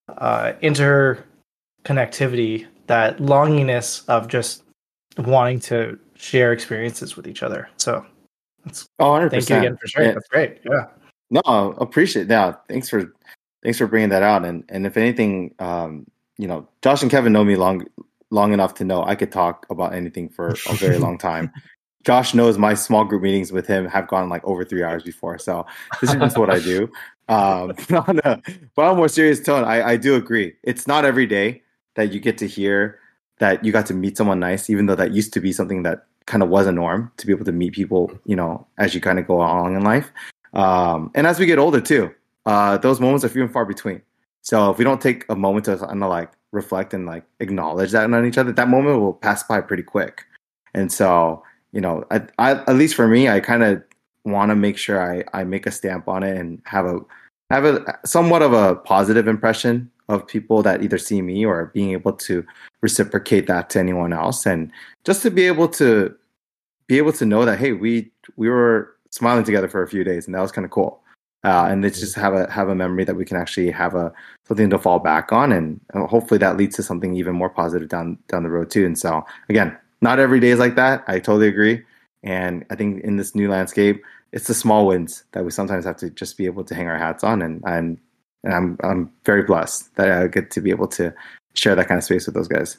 interconnectivity, that longingness of just wanting to share experiences with each other. So that's 100%. Thank you again for sharing. Yeah. That's great. Yeah. No, appreciate that. Thanks for bringing that out. And if anything, Josh and Kevin know me long enough to know I could talk about anything for a very long time. Josh knows my small group meetings with him have gone like over 3 hours before. So this is just what I do. But on a more serious tone, I do agree. It's not every day that you get to hear that you got to meet someone nice, even though that used to be something that kind of was a norm, to be able to meet people, as you kind of go along in life. And as we get older too, those moments are few and far between. So if we don't take a moment to kind of like reflect and like acknowledge that on each other, that moment will pass by pretty quick. And so, I at least for me, I kind of want to make sure I make a stamp on it and have a somewhat of a positive impression of people that either see me or being able to reciprocate that to anyone else. And just to be able to know that, hey, we were smiling together for a few days, and that was kind of cool. And it's just have a memory that we can actually have something to fall back on, and hopefully that leads to something even more positive down the road too. And so again, not every day is like that. I totally agree. And I think in this new landscape, it's the small wins that we sometimes have to just be able to hang our hats on, and I'm very blessed that I get to be able to share that kind of space with those guys.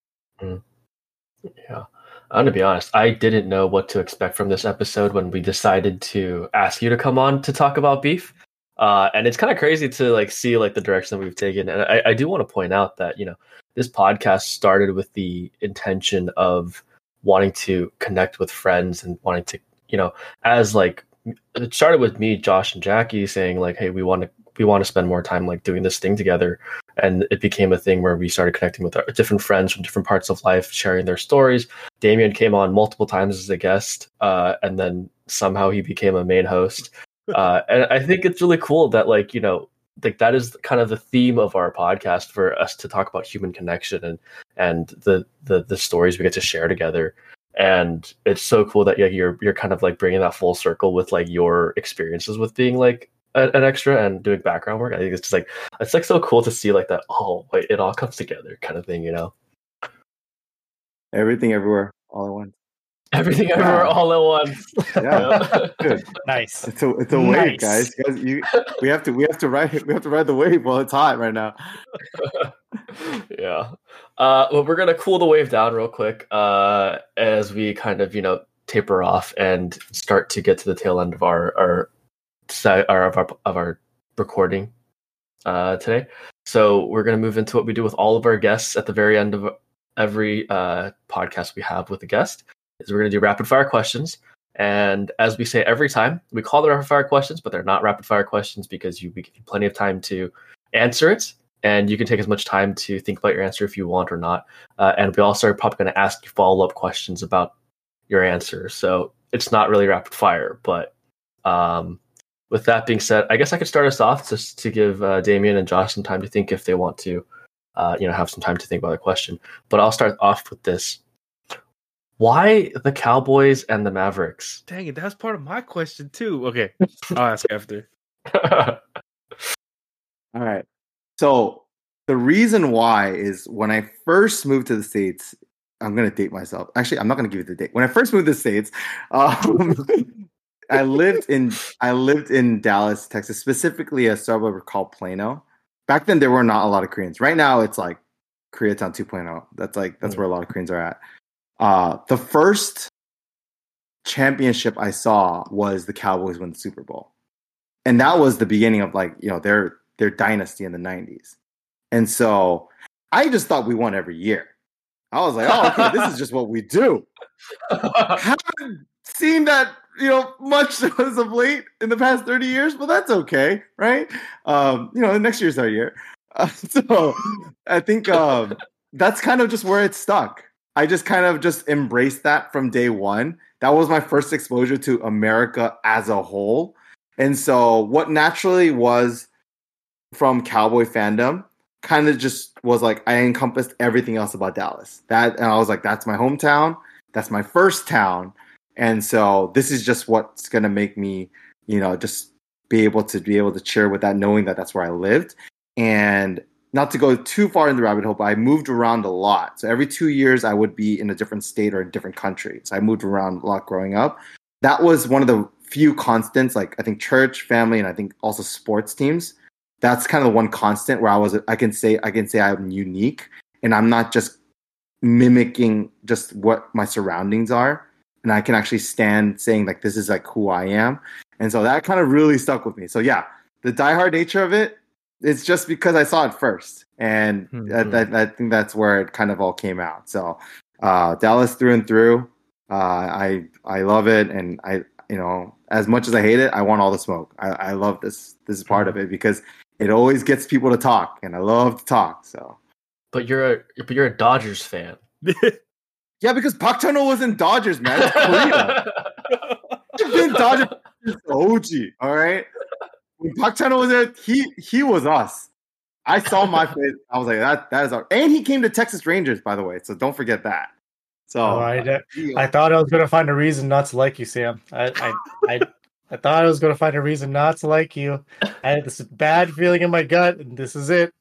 Yeah. I'm gonna be honest, I didn't know what to expect from this episode when we decided to ask you to come on to talk about beef. And it's kind of crazy to like see like the direction that we've taken. And I do want to point out that, this podcast started with the intention of wanting to connect with friends and wanting to, as like it started with me, Josh, and Jackie saying like, hey, we want to spend more time like doing this thing together. And it became a thing where we started connecting with our different friends from different parts of life, sharing their stories. Damien came on multiple times as a guest, and then somehow he became a main host. And I think it's really cool that like, like that is kind of the theme of our podcast, for us to talk about human connection and the stories we get to share together. And it's so cool that you're kind of like bringing that full circle with like your experiences with being like an extra and doing background work. I think it's just like, it's like so cool to see like that. Oh wait, it all comes together kind of thing, Everything everywhere all at once. Everything everywhere all at once. Yeah. Good. Nice. It's a wave, guys. We have to ride the wave while it's hot right now. Yeah. Well, we're gonna cool the wave down real quick as we kind of taper off and start to get to the tail end of our recording today. So we're gonna move into what we do with all of our guests at the very end of every podcast we have with a guest. Is we're gonna do rapid fire questions. And as we say every time, we call them rapid fire questions, but they're not rapid fire questions because we give you plenty of time to answer it. And you can take as much time to think about your answer if you want or not. And we also are probably going to ask you follow-up questions about your answer. So it's not really rapid fire. But with that being said, I guess I could start us off just to give Damien and Josh some time to think if they want to, have some time to think about a question. But I'll start off with this. Why the Cowboys and the Mavericks? Dang it, that's part of my question too. Okay, I'll ask after. All right. So the reason why is when I first moved to the States, I'm going to date myself. Actually, I'm not going to give you the date. When I first moved to the States, I lived in Dallas, Texas, specifically a suburb called Plano. Back then, there were not a lot of Koreans. Right now, it's like Koreatown 2.0. That's where a lot of Koreans are at. The first championship I saw was the Cowboys win the Super Bowl. And that was the beginning of their dynasty in the 90s. And so I just thought we won every year. I was like, oh, okay, this is just what we do. Haven't seen that, much as of late in the past 30 years, but that's okay, right? Next year's our year. So I think that's kind of just where it stuck. I just kind of just embraced that from day one. That was my first exposure to America as a whole. And so what naturally was from Cowboy fandom kind of just was like, I encompassed everything else about Dallas. And I was like, that's my hometown. That's my first town. And so this is just what's going to make me, just be able to cheer with that, knowing that that's where I lived. And not to go too far in the rabbit hole, but I moved around a lot. So every 2 years I would be in a different state or a different country. So I moved around a lot growing up. That was one of the few constants, like I think church, family, and I think also sports teams. That's kind of the one constant where I can say I'm unique and I'm not just mimicking just what my surroundings are. And I can actually stand saying like, this is like who I am. And so that kind of really stuck with me. So yeah, the diehard nature of it, it's just because I saw it first. And I think that's where it kind of all came out. So Dallas through and through, I love it. And as much as I hate it, I want all the smoke. I love this. This is part of it because it always gets people to talk, and I love to talk. So, but you're a Dodgers fan. Yeah, because Park Chan-wook was in Dodgers, man. It's Korea. I've been Dodgers OG. All right. When Park Chan-wook was there, he was us. I saw my face. I was like, that is our. And he came to Texas Rangers, by the way. So don't forget that. So I thought I was going to find a reason not to like you, Sam. I thought I was going to find a reason not to like you. I had this bad feeling in my gut, and this is it.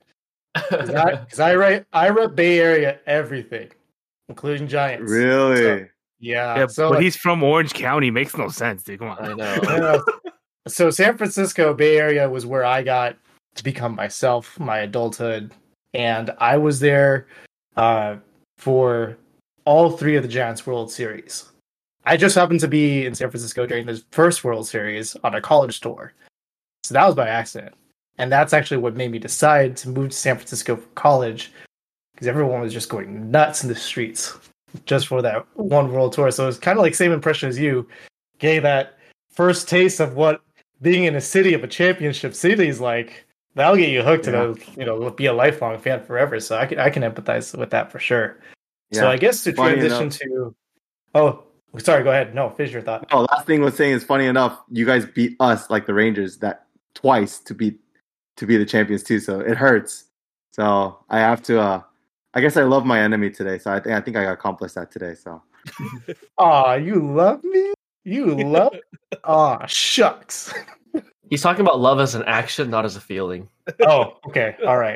Because I rep Bay Area everything, including Giants. Really? So, Yeah, So but he's from Orange County. Makes no sense, dude. Come on. I know. yeah. So San Francisco Bay Area was where I got to become myself, my adulthood, and I was there for all three of the Giants World Series. I just happened to be in San Francisco during the first World Series on a college tour, so that was by accident, and that's actually what made me decide to move to San Francisco for college, because everyone was just going nuts in the streets just for that one World Tour. So it was kind of like same impression as you, getting that first taste of what being in a city of a championship city is like. That'll get you hooked to be a lifelong fan forever. So I can empathize with that for sure. Yeah. So I guess to Funny transition to sorry, go ahead. No, finish your thought. Oh, last thing was saying is funny enough, you guys beat us like the Rangers that twice to be the champions too. So it hurts. So I have to. I guess I love my enemy today. So I think I accomplished that today. So. Aw, you love me? You love? Aw, shucks. He's talking about love as an action, not as a feeling. Oh, okay. All right.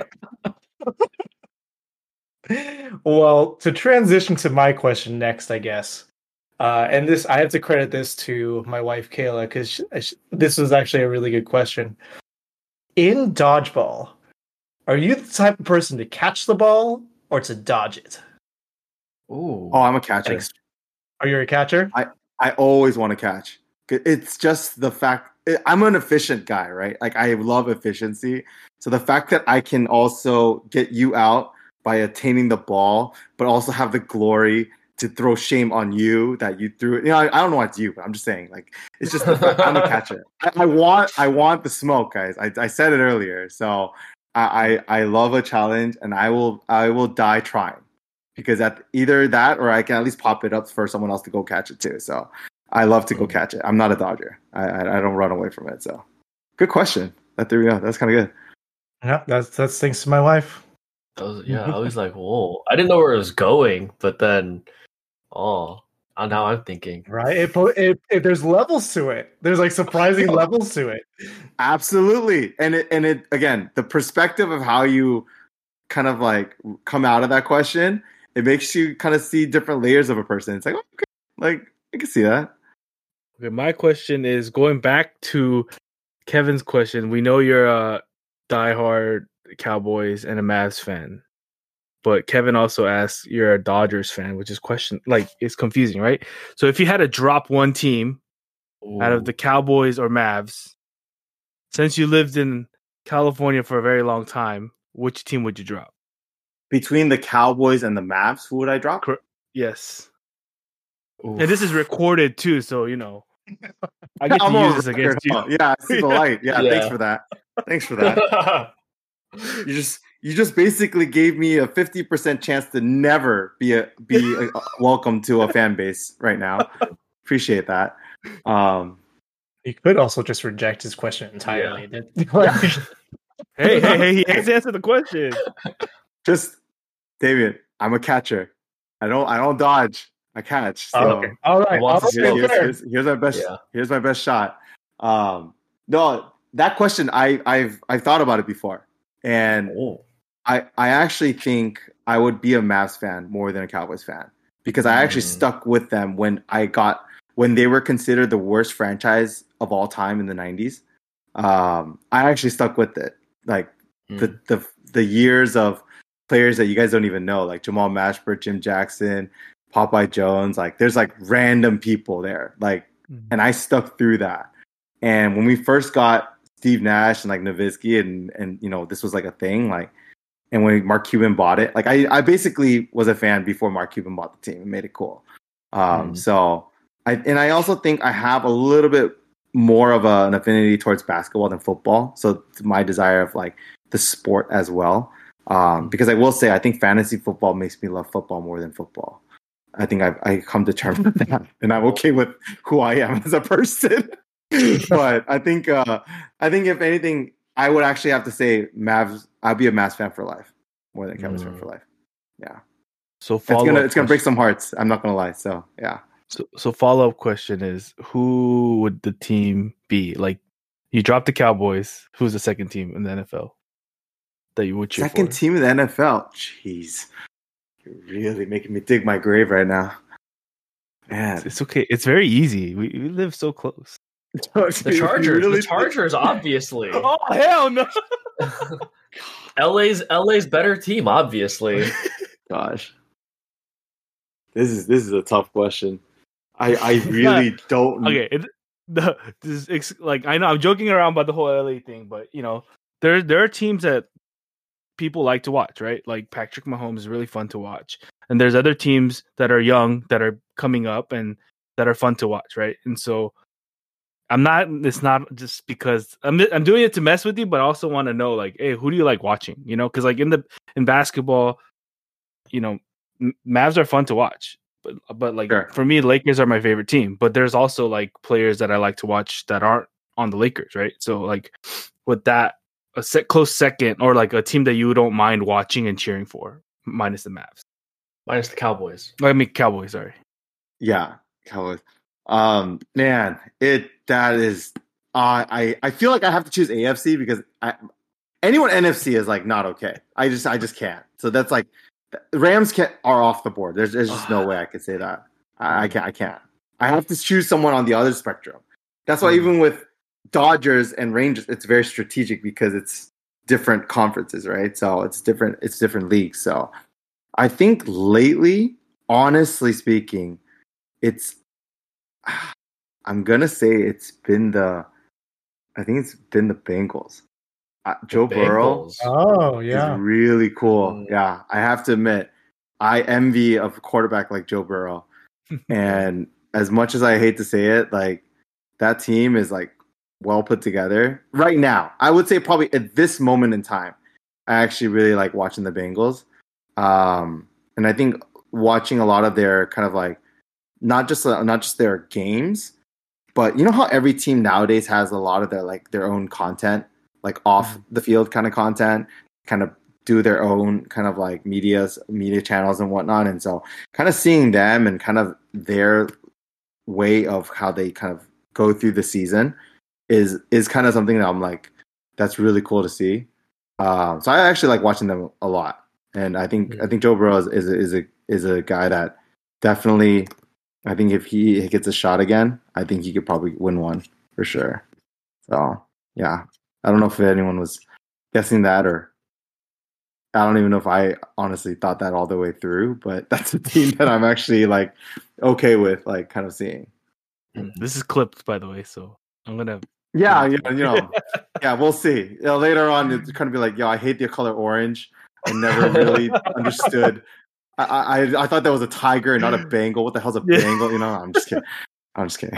Well, to transition to my question next, I guess. And this, I have to credit this to my wife, Kayla, because this was actually a really good question. In dodgeball, are you the type of person to catch the ball or to dodge it? Ooh. Oh, I'm a catcher. Are you a catcher? I always want to catch. It's just the fact I'm an efficient guy, right? Like I love efficiency. So the fact that I can also get you out by attaining the ball, but also have the glory to throw shame on you that you threw it. I don't know why it's you, but I'm just saying, like, it's just the fact I'm a catcher. I want the smoke, guys. I said it earlier. So I love a challenge, and I will die trying, because at either that or I can at least pop it up for someone else to go catch it too. So I love to go catch it. I'm not a dodger. I don't run away from it. So good question. That threw me out. That's kind of good. Yeah, that's thanks to my wife. I was like, whoa. I didn't know where it was going, but then, now I'm thinking. Right? There's levels to it. There's like surprising levels to it. Absolutely. And it again, the perspective of how you kind of like come out of that question, it makes you kind of see different layers of a person. It's like, okay, like I can see that. Okay, my question is going back to Kevin's question. We know you're a diehard Cowboys and a Mavs fan, but Kevin also asks you're a Dodgers fan, which is it's confusing, right? So if you had to drop one team out of the Cowboys or Mavs, since you lived in California for a very long time, which team would you drop? Between the Cowboys and the Mavs, who would I drop? Yes. Oof. And this is recorded too, so I get to use this against you. Yeah, I see the light. Yeah, thanks for that. Thanks for that. You just basically gave me a 50% chance to never be welcome to a fan base right now. Appreciate that. You could also just reject his question entirely. Yeah. Hey, he has to answer the question. Just David, I'm a catcher. I don't dodge. I catch. So okay. All right. Here's my best. Yeah. Here's my best shot. No, that question I've thought about it before, and I actually think I would be a Mavs fan more than a Cowboys fan, because I actually stuck with them when they were considered the worst franchise of all time in the 90s. I actually stuck with it, like the years of players that you guys don't even know, like Jamal Mashburn, Jim Jackson, Popeye Jones. Like there's like random people there, like, and I stuck through that. And when we first got Steve Nash and like Nowitzki and this was like a thing, like, and when Mark Cuban bought it, like I basically was a fan before Mark Cuban bought the team and made it cool. So I also think I have a little bit more of an affinity towards basketball than football. So my desire of like the sport as well. Because I will say, I think fantasy football makes me love football more than football. I think I come to terms with that, and I'm okay with who I am as a person. But I think if anything, I would actually have to say Mavs. I'll be a Mavs fan for life more than a Cowboys fan for life. Yeah. So it's gonna break some hearts. I'm not gonna lie. So yeah. So follow up question is, who would the team be? Like, you dropped the Cowboys. Who's the second team in the NFL that you would cheer for? Second team in the NFL. Jeez, you're really making me dig my grave right now. Man, It's okay. It's very easy. We live so close. The Chargers, obviously. Oh hell no! LA's better team, obviously. Gosh, this is a tough question. I really don't. Okay, like I know I'm joking around about the whole LA thing, but there are teams that people like to watch, right? Like Patrick Mahomes is really fun to watch, and there's other teams that are young that are coming up and that are fun to watch, right? And so it's not just because I'm doing it to mess with you, but I also want to know, like, hey, who do you like watching? Because like in basketball, Mavs are fun to watch, but like Sure. for me, Lakers are my favorite team. But there's also like players that I like to watch that aren't on the Lakers, right? So like with that, close second, or like a team that you don't mind watching and cheering for, minus the Mavs, minus the Cowboys. I mean Cowboys, sorry. Yeah, Cowboys. Man, that is. I feel like I have to choose AFC because anyone NFC is like not okay. I just can't. So that's like Rams are off the board. There's just no way I could say that. I can't. I have to choose someone on the other spectrum. That's why even with Dodgers and Rangers, it's very strategic because it's different conferences, right? So it's different leagues. So I think lately, honestly speaking, I'm gonna say it's been the Bengals. Joe Burrow Oh yeah, is really cool. Yeah, I have to admit, I envy a quarterback like Joe Burrow. And as much as I hate to say it, like that team is like well put together right now. I would say probably at this moment in time, I actually really like watching the Bengals. And I think watching a lot of their kind of like not just their games, but you know how every team nowadays has a lot of their own content, like off the field kind of content, kind of do their own kind of like media channels and whatnot. And so kind of seeing them and kind of their way of how they kind of go through the season is kind of something that I'm like, that's really cool to see. So I actually like watching them a lot. And I think Joe Burrow is a guy that definitely, I think if he gets a shot again, I think he could probably win one for sure. So yeah, I don't know if anyone was guessing that, or I don't even know if I honestly thought that all the way through, but that's a team that I'm actually like okay with, like kind of seeing. This is clipped, by the way, so I'm gonna. Yeah, yeah, we'll see. Later on, it's gonna be like, I hate the color orange. I never really understood. I thought that was a tiger and not a Bengal. What the hell's a Bengal? I'm just kidding.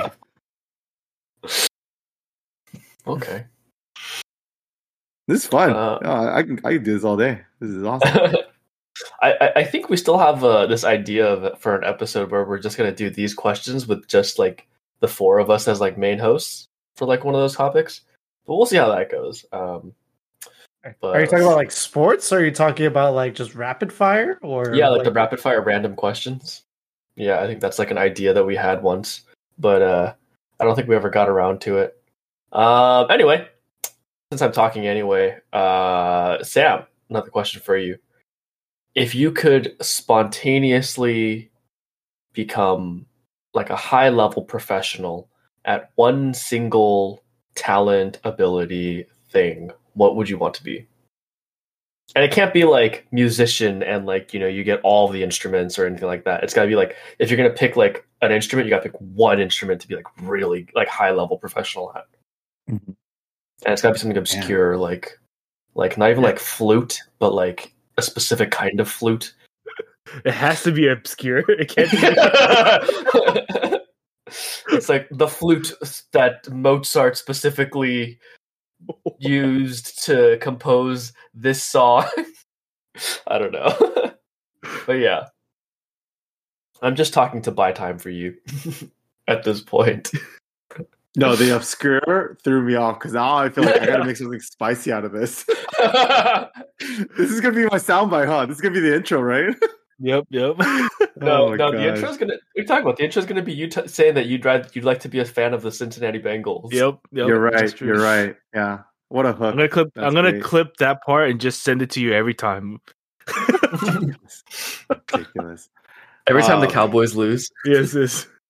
Okay. This is fun. I can do this all day. This is awesome. I think we still have this idea for an episode where we're just gonna do these questions with just like the four of us as like main hosts for like one of those topics. But we'll see how that goes. But, are you talking about like sports, or are you talking about like just rapid fire, or like the rapid fire random questions? Yeah, I think that's like an idea that we had once, but I don't think we ever got around to it. Anyway, since I'm talking anyway, Sam, another question for you. If you could spontaneously become like a high-level professional at one single talent, ability thing, what would you want to be? And it can't be like musician and like, you get all the instruments or anything like that. It's got to be like, if you're going to pick like an instrument, you got to pick one instrument to be like really like high-level professional at. Mm-hmm. And it's got to be something obscure, like not even like flute, but like a specific kind of flute. It has to be obscure. It can't be. It's like the flute that Mozart specifically used to compose this song. I don't know. But yeah. I'm just talking to buy time for you at this point. No, the obscure threw me off because now I feel like I gotta make something spicy out of this. This is gonna be my soundbite, huh? This is gonna be the intro, right? Yep. No, the intro's gonna. We're talking about the intro's gonna be you saying that you'd like to be a fan of the Cincinnati Bengals. Yep. You're right. You're right. Yeah. What a hook. I'm gonna clip that part and just send it to you every time. Ridiculous. Every time the Cowboys lose. Yes.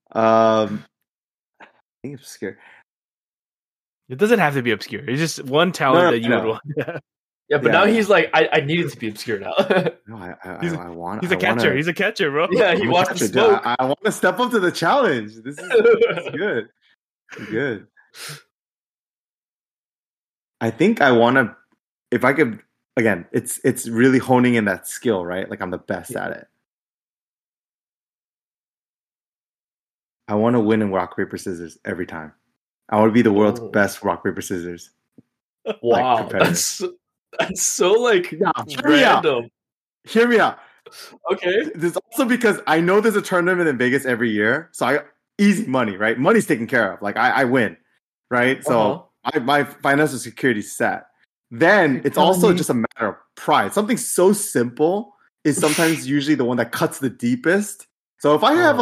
I think obscure. It doesn't have to be obscure. It's just one talent that you would want. Yeah, but now he's like, I need it to be obscure now. No, I want. He's a catcher. He's a catcher, bro. Yeah, he wants to smoke. I want to step up to the challenge. This is good. Good. I think I want to. If I could, again, it's really honing in that skill, right? Like I'm the best at it. I want to win in rock paper scissors every time. I want to be the world's best rock paper scissors. Wow, that's so like random. Hear me out. Okay. This is also because I know there's a tournament in Vegas every year, so easy money, right? Money's taken care of. Like I win, right? So my financial security is set. Then it's also just a matter of pride. Something so simple is sometimes usually the one that cuts the deepest. So if I have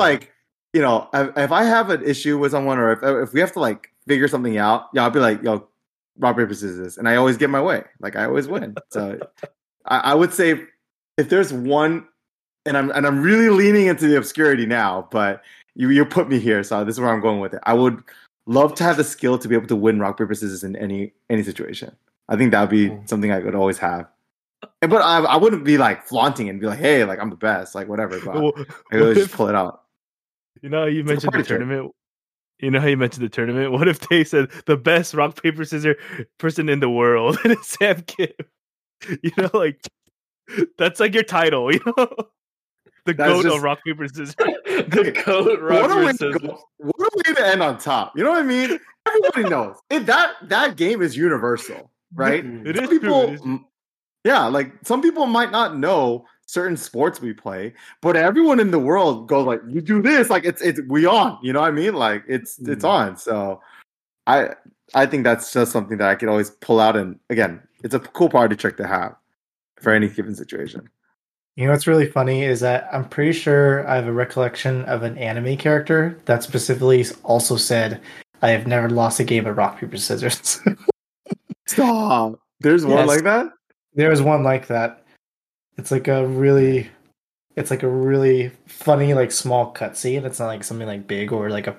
if I have an issue with someone, or if we have to like figure something out, I'll be like, yo, rock paper scissors, and I always get my way. Like I always win. So I would say if there's one, and I'm really leaning into the obscurity now, but you put me here, so this is where I'm going with it. I would love to have the skill to be able to win rock paper scissors in any situation. I think that would be something I would always have. But I wouldn't be like flaunting and be like, hey, like I'm the best, like whatever. But I would just pull it out. You know, you mentioned the tournament. You know how you mentioned the tournament? What if they said the best rock, paper, scissors person in the world and it's Sam Kim? You know, like that's like your title, you know? The GOAT of rock, paper, scissors. The GOAT rock, paper, scissors. What a way to end on top. You know what I mean? Everybody knows. That game is universal, right? It is true. Yeah, like some people might not know certain sports we play, but everyone in the world goes like, you do this, like it's we on, you know what I mean? Like it's on. So I think that's just something that I could always pull out, and again, it's a cool party trick to have for any given situation. You know what's really funny is that I'm pretty sure I have a recollection of an anime character that specifically also said, I have never lost a game of rock, paper, scissors. Stop. There's one like that? There was one like that. It's like a really funny, like small cutscene. It's not like something like big or like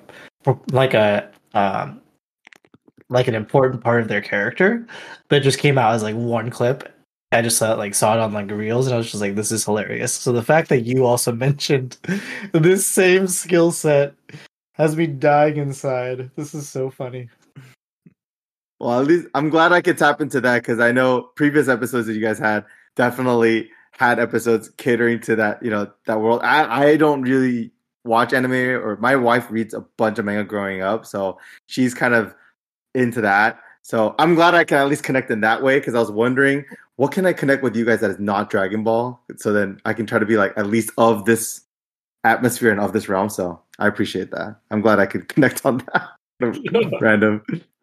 an important part of their character. But it just came out as like one clip. I just saw it on like reels, and I was just like, this is hilarious. So the fact that you also mentioned this same skill set has me dying inside. This is so funny. Well, at least I'm glad I could tap into that, because I know previous episodes that you guys had definitely had episodes catering to that, you know, that world. I don't really watch anime, or my wife reads a bunch of manga growing up, so she's kind of into that. So I'm glad I can at least connect in that way, because I was wondering, what can I connect with you guys that is not Dragon Ball? So then I can try to be like at least of this atmosphere and of this realm. So I appreciate that. I'm glad I could connect on that. Random.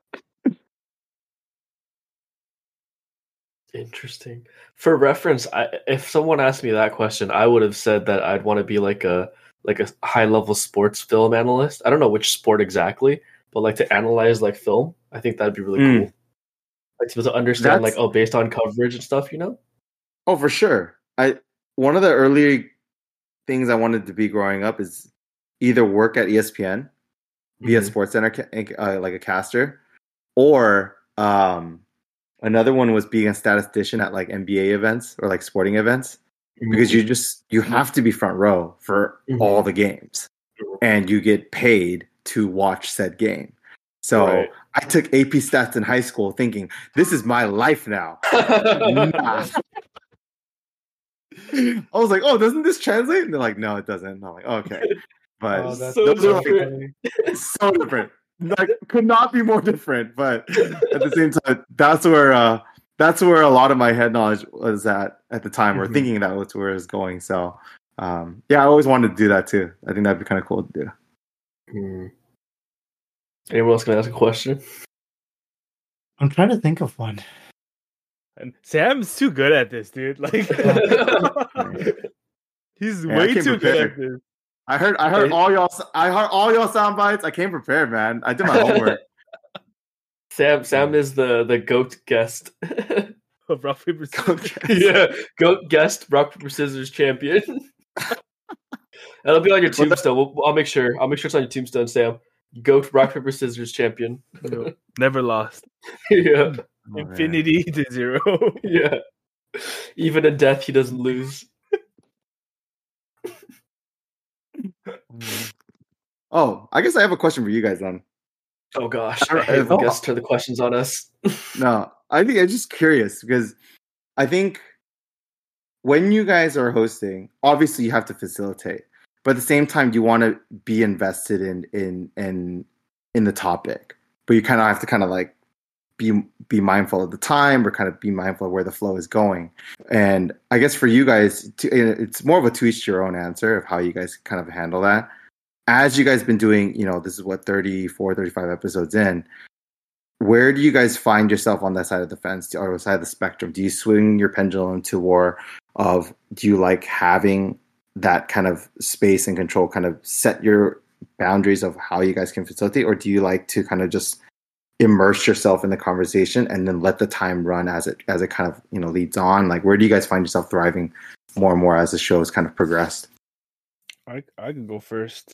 Interesting. For reference, if someone asked me that question, I would have said that I'd want to be like a high level sports film analyst. I don't know which sport exactly, but like to analyze like film. I think that'd be really cool. Like to be able to understand based on coverage and stuff, you know? Oh, for sure. One of the early things I wanted to be growing up is either work at ESPN, be a sports center, like a caster, or another one was being a statistician at like NBA events or like sporting events, because you have to be front row for all the games, and you get paid to watch said game. So I took AP stats in high school thinking, this is my life now. Nah. I was like, oh, doesn't this translate? And they're like, no, it doesn't. And I'm like, okay. But that's so different. So different. Like, could not be more different. But at the same time, that's where a lot of my head knowledge was at the time, or thinking that was where it was going. So I always wanted to do that too. I think that'd be kind of cool to do. Anyone else gonna ask a question? I'm trying to think of one. And Sam's too good at this, dude. Like he's way too good at this. I heard all y'all sound bites. I came prepared, man. I did my homework. Sam is the GOAT guest. Of rock, paper, scissors. Yeah, GOAT guest, rock, paper, scissors champion. That'll be on your tombstone. I'll make sure. I'll make sure it's on your tombstone, Sam. Goat rock paper scissors champion. No, never lost. Yeah, Oh, Infinity to 0. yeah. Even in death, he doesn't lose. Oh, I guess I have a question for you guys then. Oh gosh, I I don't- hate when oh. guests turn the questions on us. No, I think I'm just curious because I think when you guys are hosting, obviously you have to facilitate, but at the same time you want to be invested in the topic, but you kind of have to kind of like be mindful of the time or kind of be mindful of where the flow is going. And I guess for you guys, it's more of a to each your own answer of how you guys kind of handle that. As you guys been doing, this is what 34, 35 episodes in. Where do you guys find yourself on that side of the fence or side of the spectrum? Do you swing your pendulum to war of, do you like having that kind of space and control, kind of set your boundaries of how you guys can facilitate, or do you like to kind of just immerse yourself in the conversation and then let the time run as it kind of leads on? Like, where do you guys find yourself thriving more and more as the show has kind of progressed? I can go first.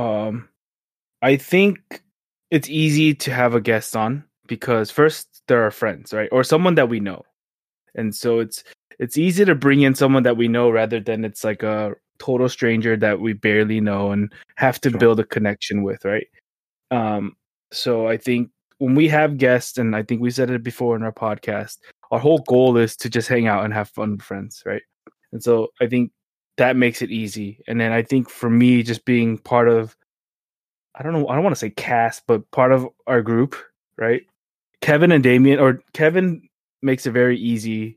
I think it's easy to have a guest on because first they're our friends, right? Or someone that we know. And so it's easy to bring in someone that we know rather than it's like a total stranger that we barely know and have to build a connection with, right? So I think when we have guests, and I think we said it before in our podcast, our whole goal is to just hang out and have fun with friends, right? And so I think that makes it easy. And then I think for me, just being part of, I don't want to say cast, but part of our group, right? Kevin and Damien, or Kevin makes it very easy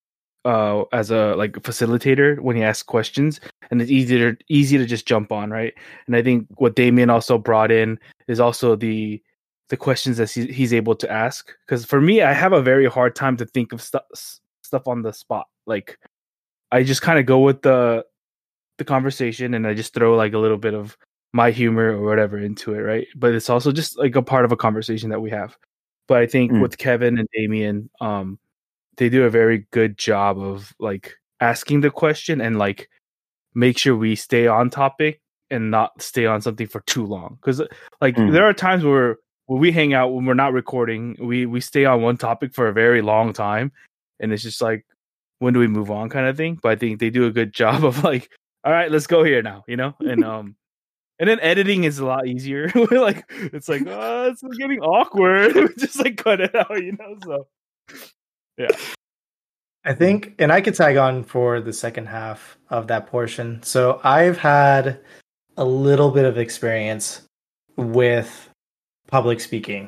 as a like facilitator when he asks questions, and it's easy to just jump on, right? And I think what Damien also brought in is also the questions that he's able to ask. Because for me, I have a very hard time to think of stuff on the spot. Like, I just kind of go with the conversation, and I just throw like a little bit of my humor or whatever into it, right? But it's also just like a part of a conversation that we have. But I think with Kevin and Damien, they do a very good job of like asking the question and like make sure we stay on topic and not stay on something for too long. Because like there are times where we hang out when we're not recording, we stay on one topic for a very long time, and it's just like, when do we move on kind of thing. But I think they do a good job of like, all right, let's go here now, and then editing is a lot easier. Like, it's like, oh, it's getting awkward. Just like cut it out, so yeah. I think, and I could tag on for the second half of that portion. So I've had a little bit of experience with public speaking.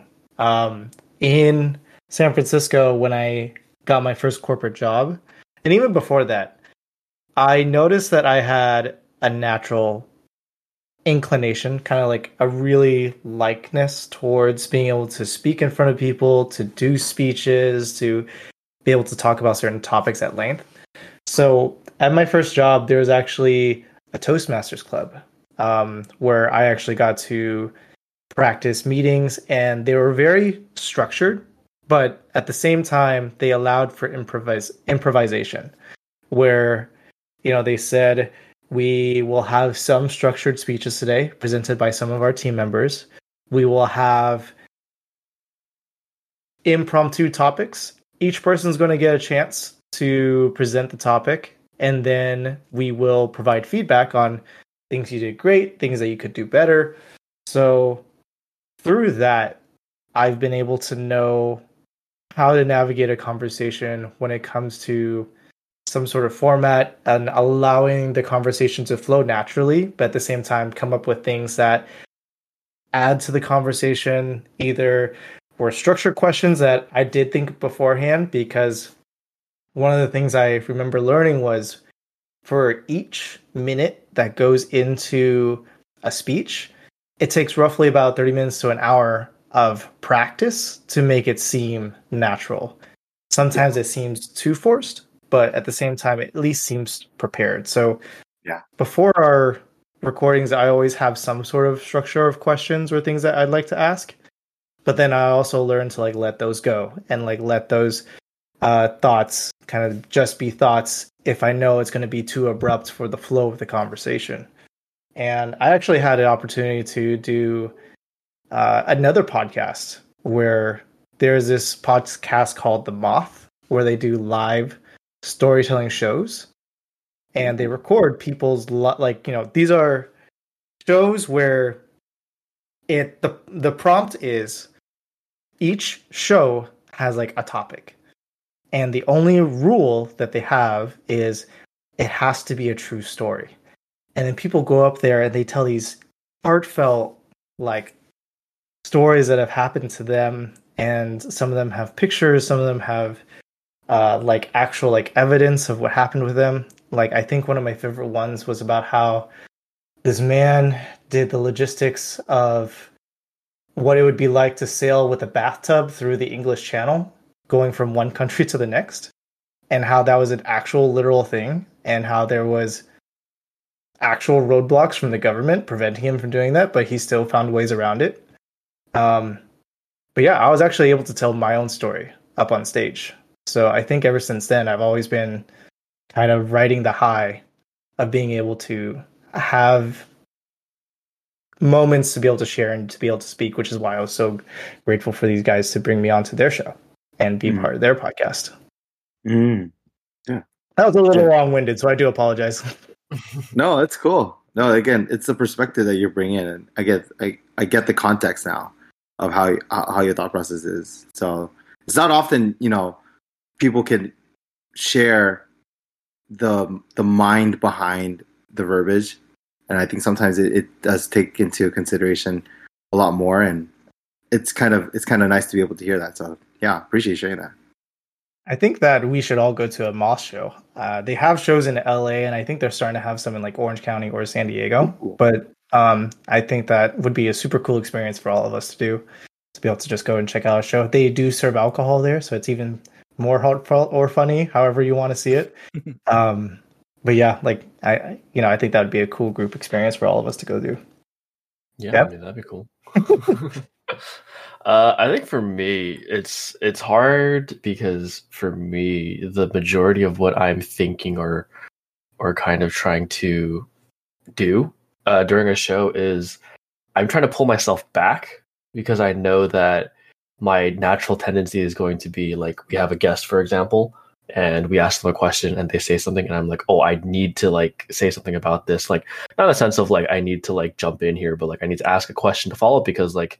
In San Francisco, when I got my first corporate job, and even before that, I noticed that I had a natural inclination, kind of like a really likeness towards being able to speak in front of people, to do speeches, to be able to talk about certain topics at length. So at my first job, there was actually a Toastmasters club where I actually got to practice meetings, and they were very structured, but at the same time, they allowed for improvisation, where, they said, we will have some structured speeches today presented by some of our team members. We will have impromptu topics. Each person's going to get a chance to present the topic, and then we will provide feedback on things you did great, things that you could do better. So through that, I've been able to know how to navigate a conversation when it comes to some sort of format and allowing the conversation to flow naturally, but at the same time come up with things that add to the conversation. Either were structured questions that I did think beforehand, because one of the things I remember learning was for each minute that goes into a speech, it takes roughly about 30 minutes to an hour of practice to make it seem natural. Sometimes it seems too forced, but at the same time, it at least seems prepared. So before our recordings, I always have some sort of structure of questions or things that I'd like to ask. But then I also learn to like let those go and like let those thoughts kind of just be thoughts if I know it's going to be too abrupt for the flow of the conversation. And I actually had an opportunity to do another podcast where there's this podcast called The Moth, where they do live storytelling shows, and they record people's these are shows where the prompt is each show has like a topic, and the only rule that they have is it has to be a true story. And then people go up there and they tell these heartfelt like stories that have happened to them, and some of them have pictures, some of them have like actual like evidence of what happened with them. Like I think one of my favorite ones was about how this man did the logistics of what it would be like to sail with a bathtub through the English Channel, going from one country to the next, and how that was an actual literal thing, and how there was actual roadblocks from the government preventing him from doing that, but he still found ways around it. But yeah, I was actually able to tell my own story up on stage. So I think ever since then, I've always been kind of riding the high of being able to have moments to be able to share and to be able to speak, which is why I was so grateful for these guys to bring me onto their show and be part of their podcast. Yeah. That was a little long-winded, so I do apologize. No, that's cool. No, again, it's the perspective that you're bringing in, and I get the context now of how your thought process is. So it's not often, people can share the mind behind the verbiage, and I think sometimes it does take into consideration a lot more, and it's kind of nice to be able to hear that. So yeah, appreciate you sharing that. I think that we should all go to a Moth show. They have shows in LA, and I think they're starting to have some in like Orange County or San Diego. Cool. But I think that would be a super cool experience for all of us to do, to be able to just go and check out a show. They do serve alcohol there, so it's even more heartfelt or funny, however you want to see it. But yeah, like I think that would be a cool group experience for all of us to go do. Yeah, Yep. I mean, that'd be cool. I think for me, it's hard because for me, the majority of what I'm thinking or kind of trying to do during a show is I'm trying to pull myself back, because I know that my natural tendency is going to be like, we have a guest, for example, and we ask them a question and they say something, and I'm like, oh, I need to like say something about this, like not in a sense of like I need to like jump in here, but like I need to ask a question to follow up, because like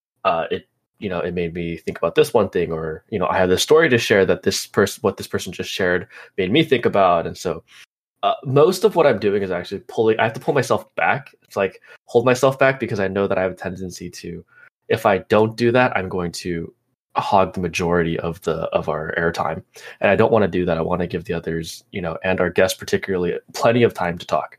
it made me think about this one thing, or I have this story to share that what this person just shared made me think about. And so most of what I'm doing is actually I have to pull myself back. It's like hold myself back, because I know that I have a tendency to, if I don't do that, I'm going to hog the majority of our airtime, and I don't want to do that. I want to give the others, and our guests particularly, plenty of time to talk.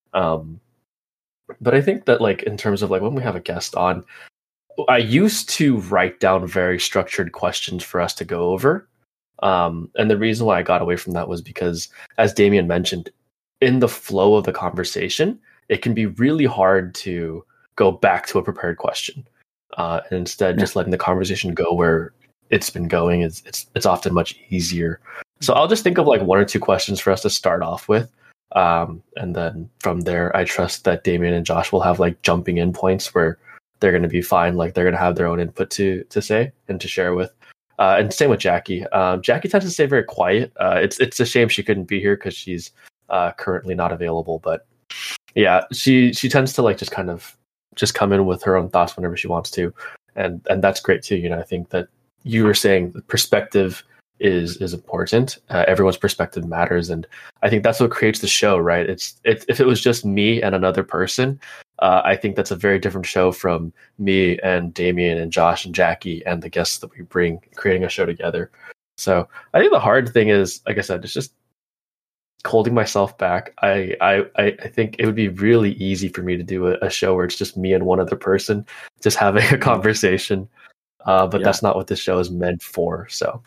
But I think that like in terms of like when we have a guest on, I used to write down very structured questions for us to go over. And the reason why I got away from that was because, as Damien mentioned, in the flow of the conversation, it can be really hard to go back to a prepared question. And instead, just letting the conversation go where it's been going it's often much easier. So I'll just think of like one or two questions for us to start off with. And then from there, I trust that Damien and Josh will have like jumping in points where they're going to be fine. Like they're going to have their own input to say and to share with. And same with Jackie. Jackie tends to stay very quiet. It's a shame she couldn't be here because she's currently not available. But yeah, she tends to like just kind of just come in with her own thoughts whenever she wants to, and that's great too. I think that you were saying the perspective is important. Everyone's perspective matters, and I think that's what creates the show, right? It's if it was just me and another person, I think that's a very different show from me and Damien and Josh and Jackie and the guests that we bring, creating a show together. So I think the hard thing is, like I said, it's just holding myself back. I think it would be really easy for me to do a show where it's just me and one other person just having a conversation. But that's not what this show is meant for. So,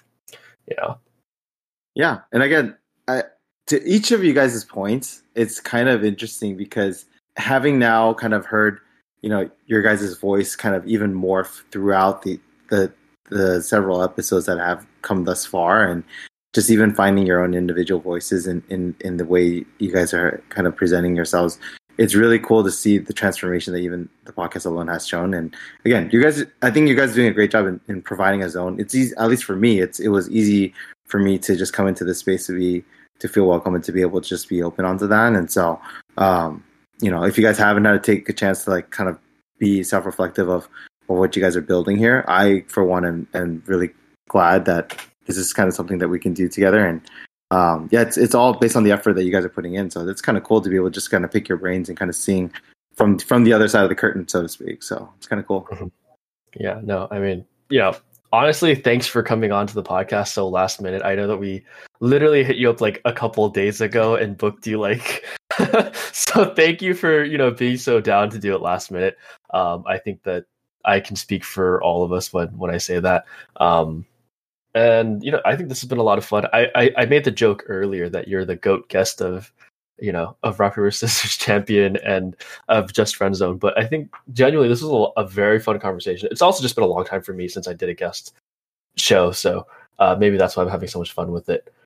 Yeah. And again, to each of you guys' points, it's kind of interesting because having now kind of heard, your guys' voice kind of even morph throughout the several episodes that have come thus far, and just even finding your own individual voices in the way you guys are kind of presenting yourselves, it's really cool to see the transformation that even the podcast alone has shown. And again, I think you guys are doing a great job in providing a zone. It's easy, at least for me, it was easy for me to just come into this space to feel welcome and to be able to just be open onto that. And so, if you guys haven't had to take a chance to like kind of be self-reflective of what you guys are building here, I, for one, am really glad that this is kind of something that we can do together. And it's all based on the effort that you guys are putting in. So it's kind of cool to be able to just kind of pick your brains and kind of seeing from the other side of the curtain, so to speak. So it's kind of cool. Yeah, no, I mean, honestly, thanks for coming on to the podcast so last minute. I know that we literally hit you up like a couple of days ago and booked you like so thank you for, being so down to do it last minute. I think that I can speak for all of us when I say that. And I think this has been a lot of fun. I made the joke earlier that you're the GOAT guest of Rock Paper Scissors champion and of Just Friend Zone. But I think genuinely this was a very fun conversation. It's also just been a long time for me since I did a guest show, so maybe that's why I'm having so much fun with it.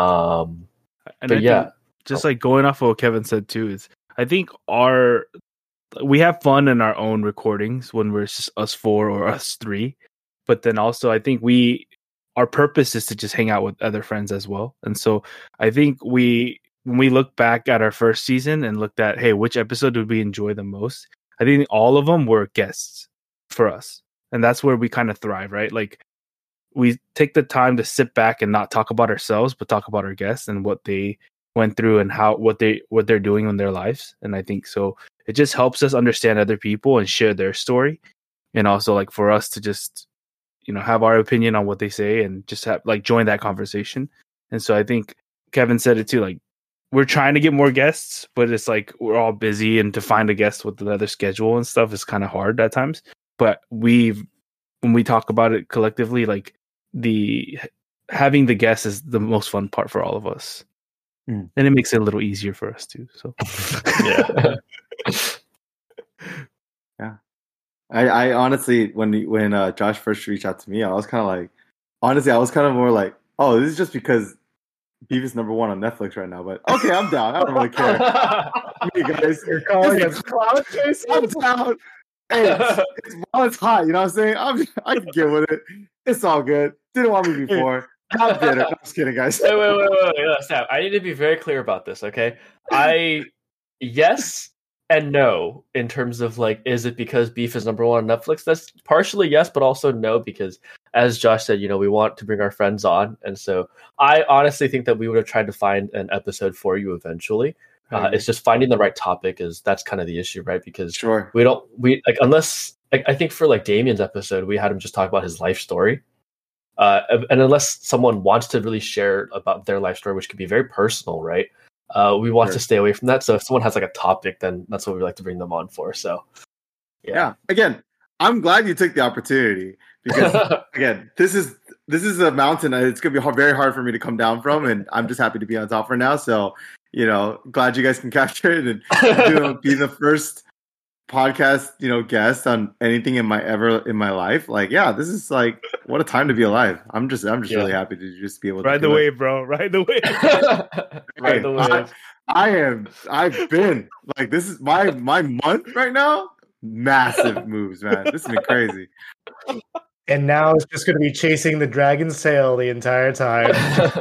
Just like going off of what Kevin said too, is I think we have fun in our own recordings when we're just us four or us three, but then also I think our purpose is to just hang out with other friends as well. And so I think when we look back at our first season and looked at, hey, which episode did we enjoy the most? I think all of them were guests for us. And that's where we kind of thrive, right? Like we take the time to sit back and not talk about ourselves, but talk about our guests and what they went through and what they're doing in their lives. And I think so it just helps us understand other people and share their story. And also like for us to just, have our opinion on what they say and just have like join that conversation. And so I think Kevin said it too, like we're trying to get more guests, but it's like we're all busy and to find a guest with another schedule and stuff is kind of hard at times. But when we talk about it collectively, like having the guests is the most fun part for all of us. And it makes it a little easier for us too. So yeah. Yeah. I honestly, when Josh first reached out to me, I was kind of like, honestly, I was kind of more like, oh, this is just because Beef is number one on Netflix right now. But okay, I'm down. I don't really care. Hey guys, you're calling us cloud chase. I'm down. Hey, while it's hot, you know what I'm saying? I can get with it. It's all good. Didn't want me before. I'm bitter. I'm just kidding, guys. Wait, Sam. I need to be very clear about this, okay? Yes and no in terms of like, is it because Beef is number one on Netflix? That's partially yes, but also no, because as Josh said, we want to bring our friends on. And so I honestly think that we would have tried to find an episode for you eventually. It's just finding the right topic that's kind of the issue, right? Because unless I think for like Damien's episode, we had him just talk about his life story. And unless someone wants to really share about their life story, which could be very personal, right? We want to stay away from that. So if someone has like a topic, then that's what we like to bring them on for. So, yeah. Again, I'm glad you took the opportunity because again, this is a mountain. It's gonna be very hard for me to come down from, and I'm just happy to be on top for now. So, glad you guys can capture it and be the first podcast, guest on anything in my life. Like, yeah, this is like what a time to be alive. I'm just really happy to just be able to ride the wave, bro. Ride the wave. Ride the wave. I've been like, this is my month right now. Massive moves, man. This has been crazy. And now it's just going to be chasing the dragon's tail the entire time.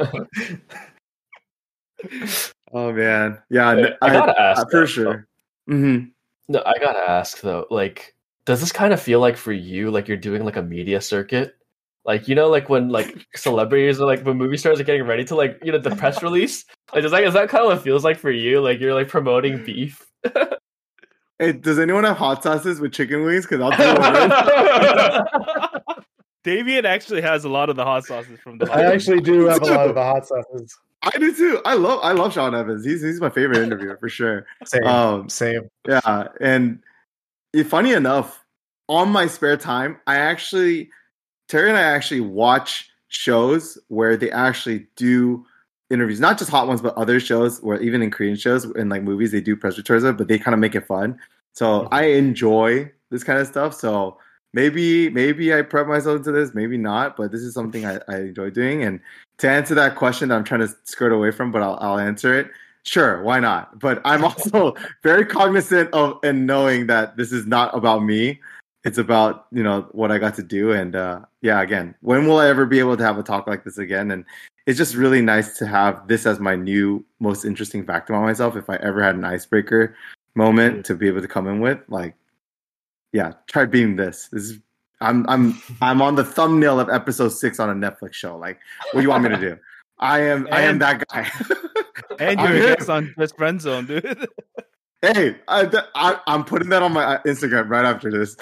Oh man, yeah. I gotta ask for sure. Mm-hmm. No, I gotta ask though. Like, does this kind of feel like for you, like you're doing like a media circuit? Like, like when like celebrities or like when movie stars are getting ready to like the press release. Like, is that kind of what it feels like for you? Like you're like promoting Beef. Hey, does anyone have hot sauces with chicken wings? Because I'll do it. Damien actually has a lot of the hot sauces from the. I actually do have a lot of the hot sauces. I do too. I love Sean Evans. He's my favorite interviewer for sure. Same. Yeah, and funny enough, on my spare time, Terry and I actually watch shows where they actually do interviews, not just hot ones, but other shows where even in Korean shows and like movies, they do press tours, but they kind of make it fun. So I enjoy this kind of stuff. So maybe I prep myself into this, maybe not, but this is something I enjoy doing. And to answer that question that I'm trying to skirt away from, but I'll answer it. sure, why not? But I'm also very cognizant of and knowing that this is not about me. It's about, what I got to do. And yeah, again, when will I ever be able to have a talk like this again? And it's just really nice to have this as my new most interesting fact about myself. If I ever had an icebreaker moment to be able to come in with, like, yeah, try being this. This is I'm on the thumbnail of episode 6 on a Netflix show. Like, what do you want me to do? I am that guy. And you're a guest on Best Friend Zone, dude. Hey, I'm putting that on my Instagram right after this.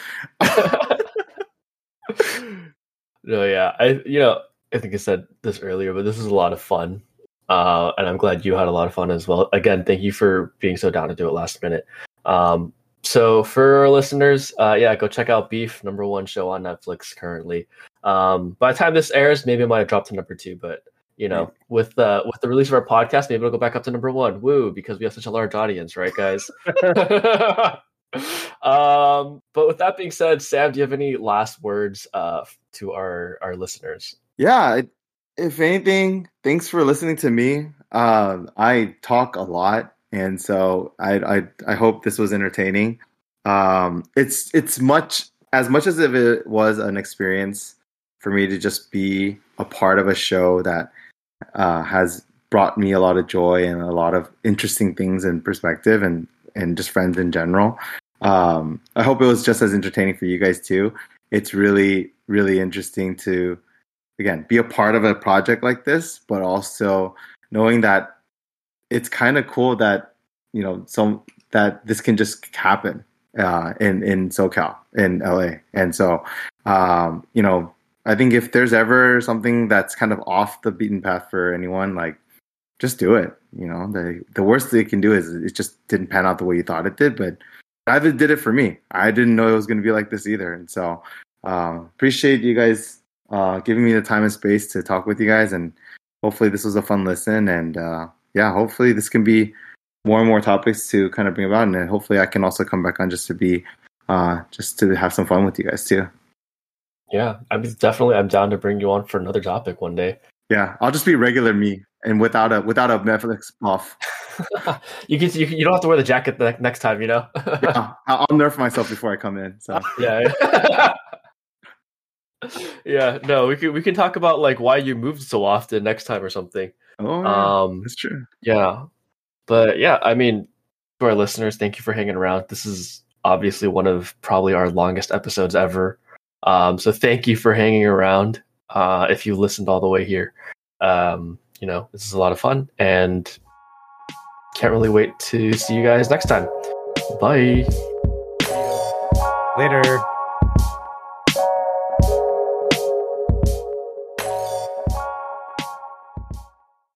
No, yeah, I think I said this earlier, but this is a lot of fun, and I'm glad you had a lot of fun as well. Again, thank you for being so down to do it last minute. So for our listeners, go check out Beef, #1 show on Netflix currently. By the time this airs, maybe it might have dropped to #2, but with the release of our podcast, maybe it'll go back up to #1. Woo, because we have such a large audience, right, guys? But with that being said, Sam, do you have any last words to our listeners? Yeah, if anything, thanks for listening to me. I talk a lot, and so I hope this was entertaining. It's as much as if it was an experience for me to just be a part of a show that has brought me a lot of joy and a lot of interesting things and perspective and just friends in general. I hope it was just as entertaining for you guys too. It's really, really interesting to, again, be a part of a project like this, but also knowing that it's kind of cool that, that this can just happen in SoCal, in LA. And so, I think if there's ever something that's kind of off the beaten path for anyone, like, just do it. The worst they can do is it just didn't pan out the way you thought it did, but neither did it for me. I didn't know it was going to be like this either. And so appreciate you guys giving me the time and space to talk with you guys. And hopefully this was a fun listen. And hopefully this can be more and more topics to kind of bring about. And then hopefully I can also come back on just to have some fun with you guys too. Yeah, I'm down to bring you on for another topic one day. Yeah, I'll just be regular me and without a Netflix buff. You don't have to wear the jacket the next time, Yeah, I'll nerf myself before I come in. So yeah. Yeah, no, we can talk about like why you moved so often next time or something. Oh, yeah, that's true. Yeah, but yeah, I mean, to our listeners, thank you for hanging around. This is obviously one of probably our longest episodes ever. So thank you for hanging around. If you listened all the way here, this is a lot of fun, and can't really wait to see you guys next time. Bye. Later.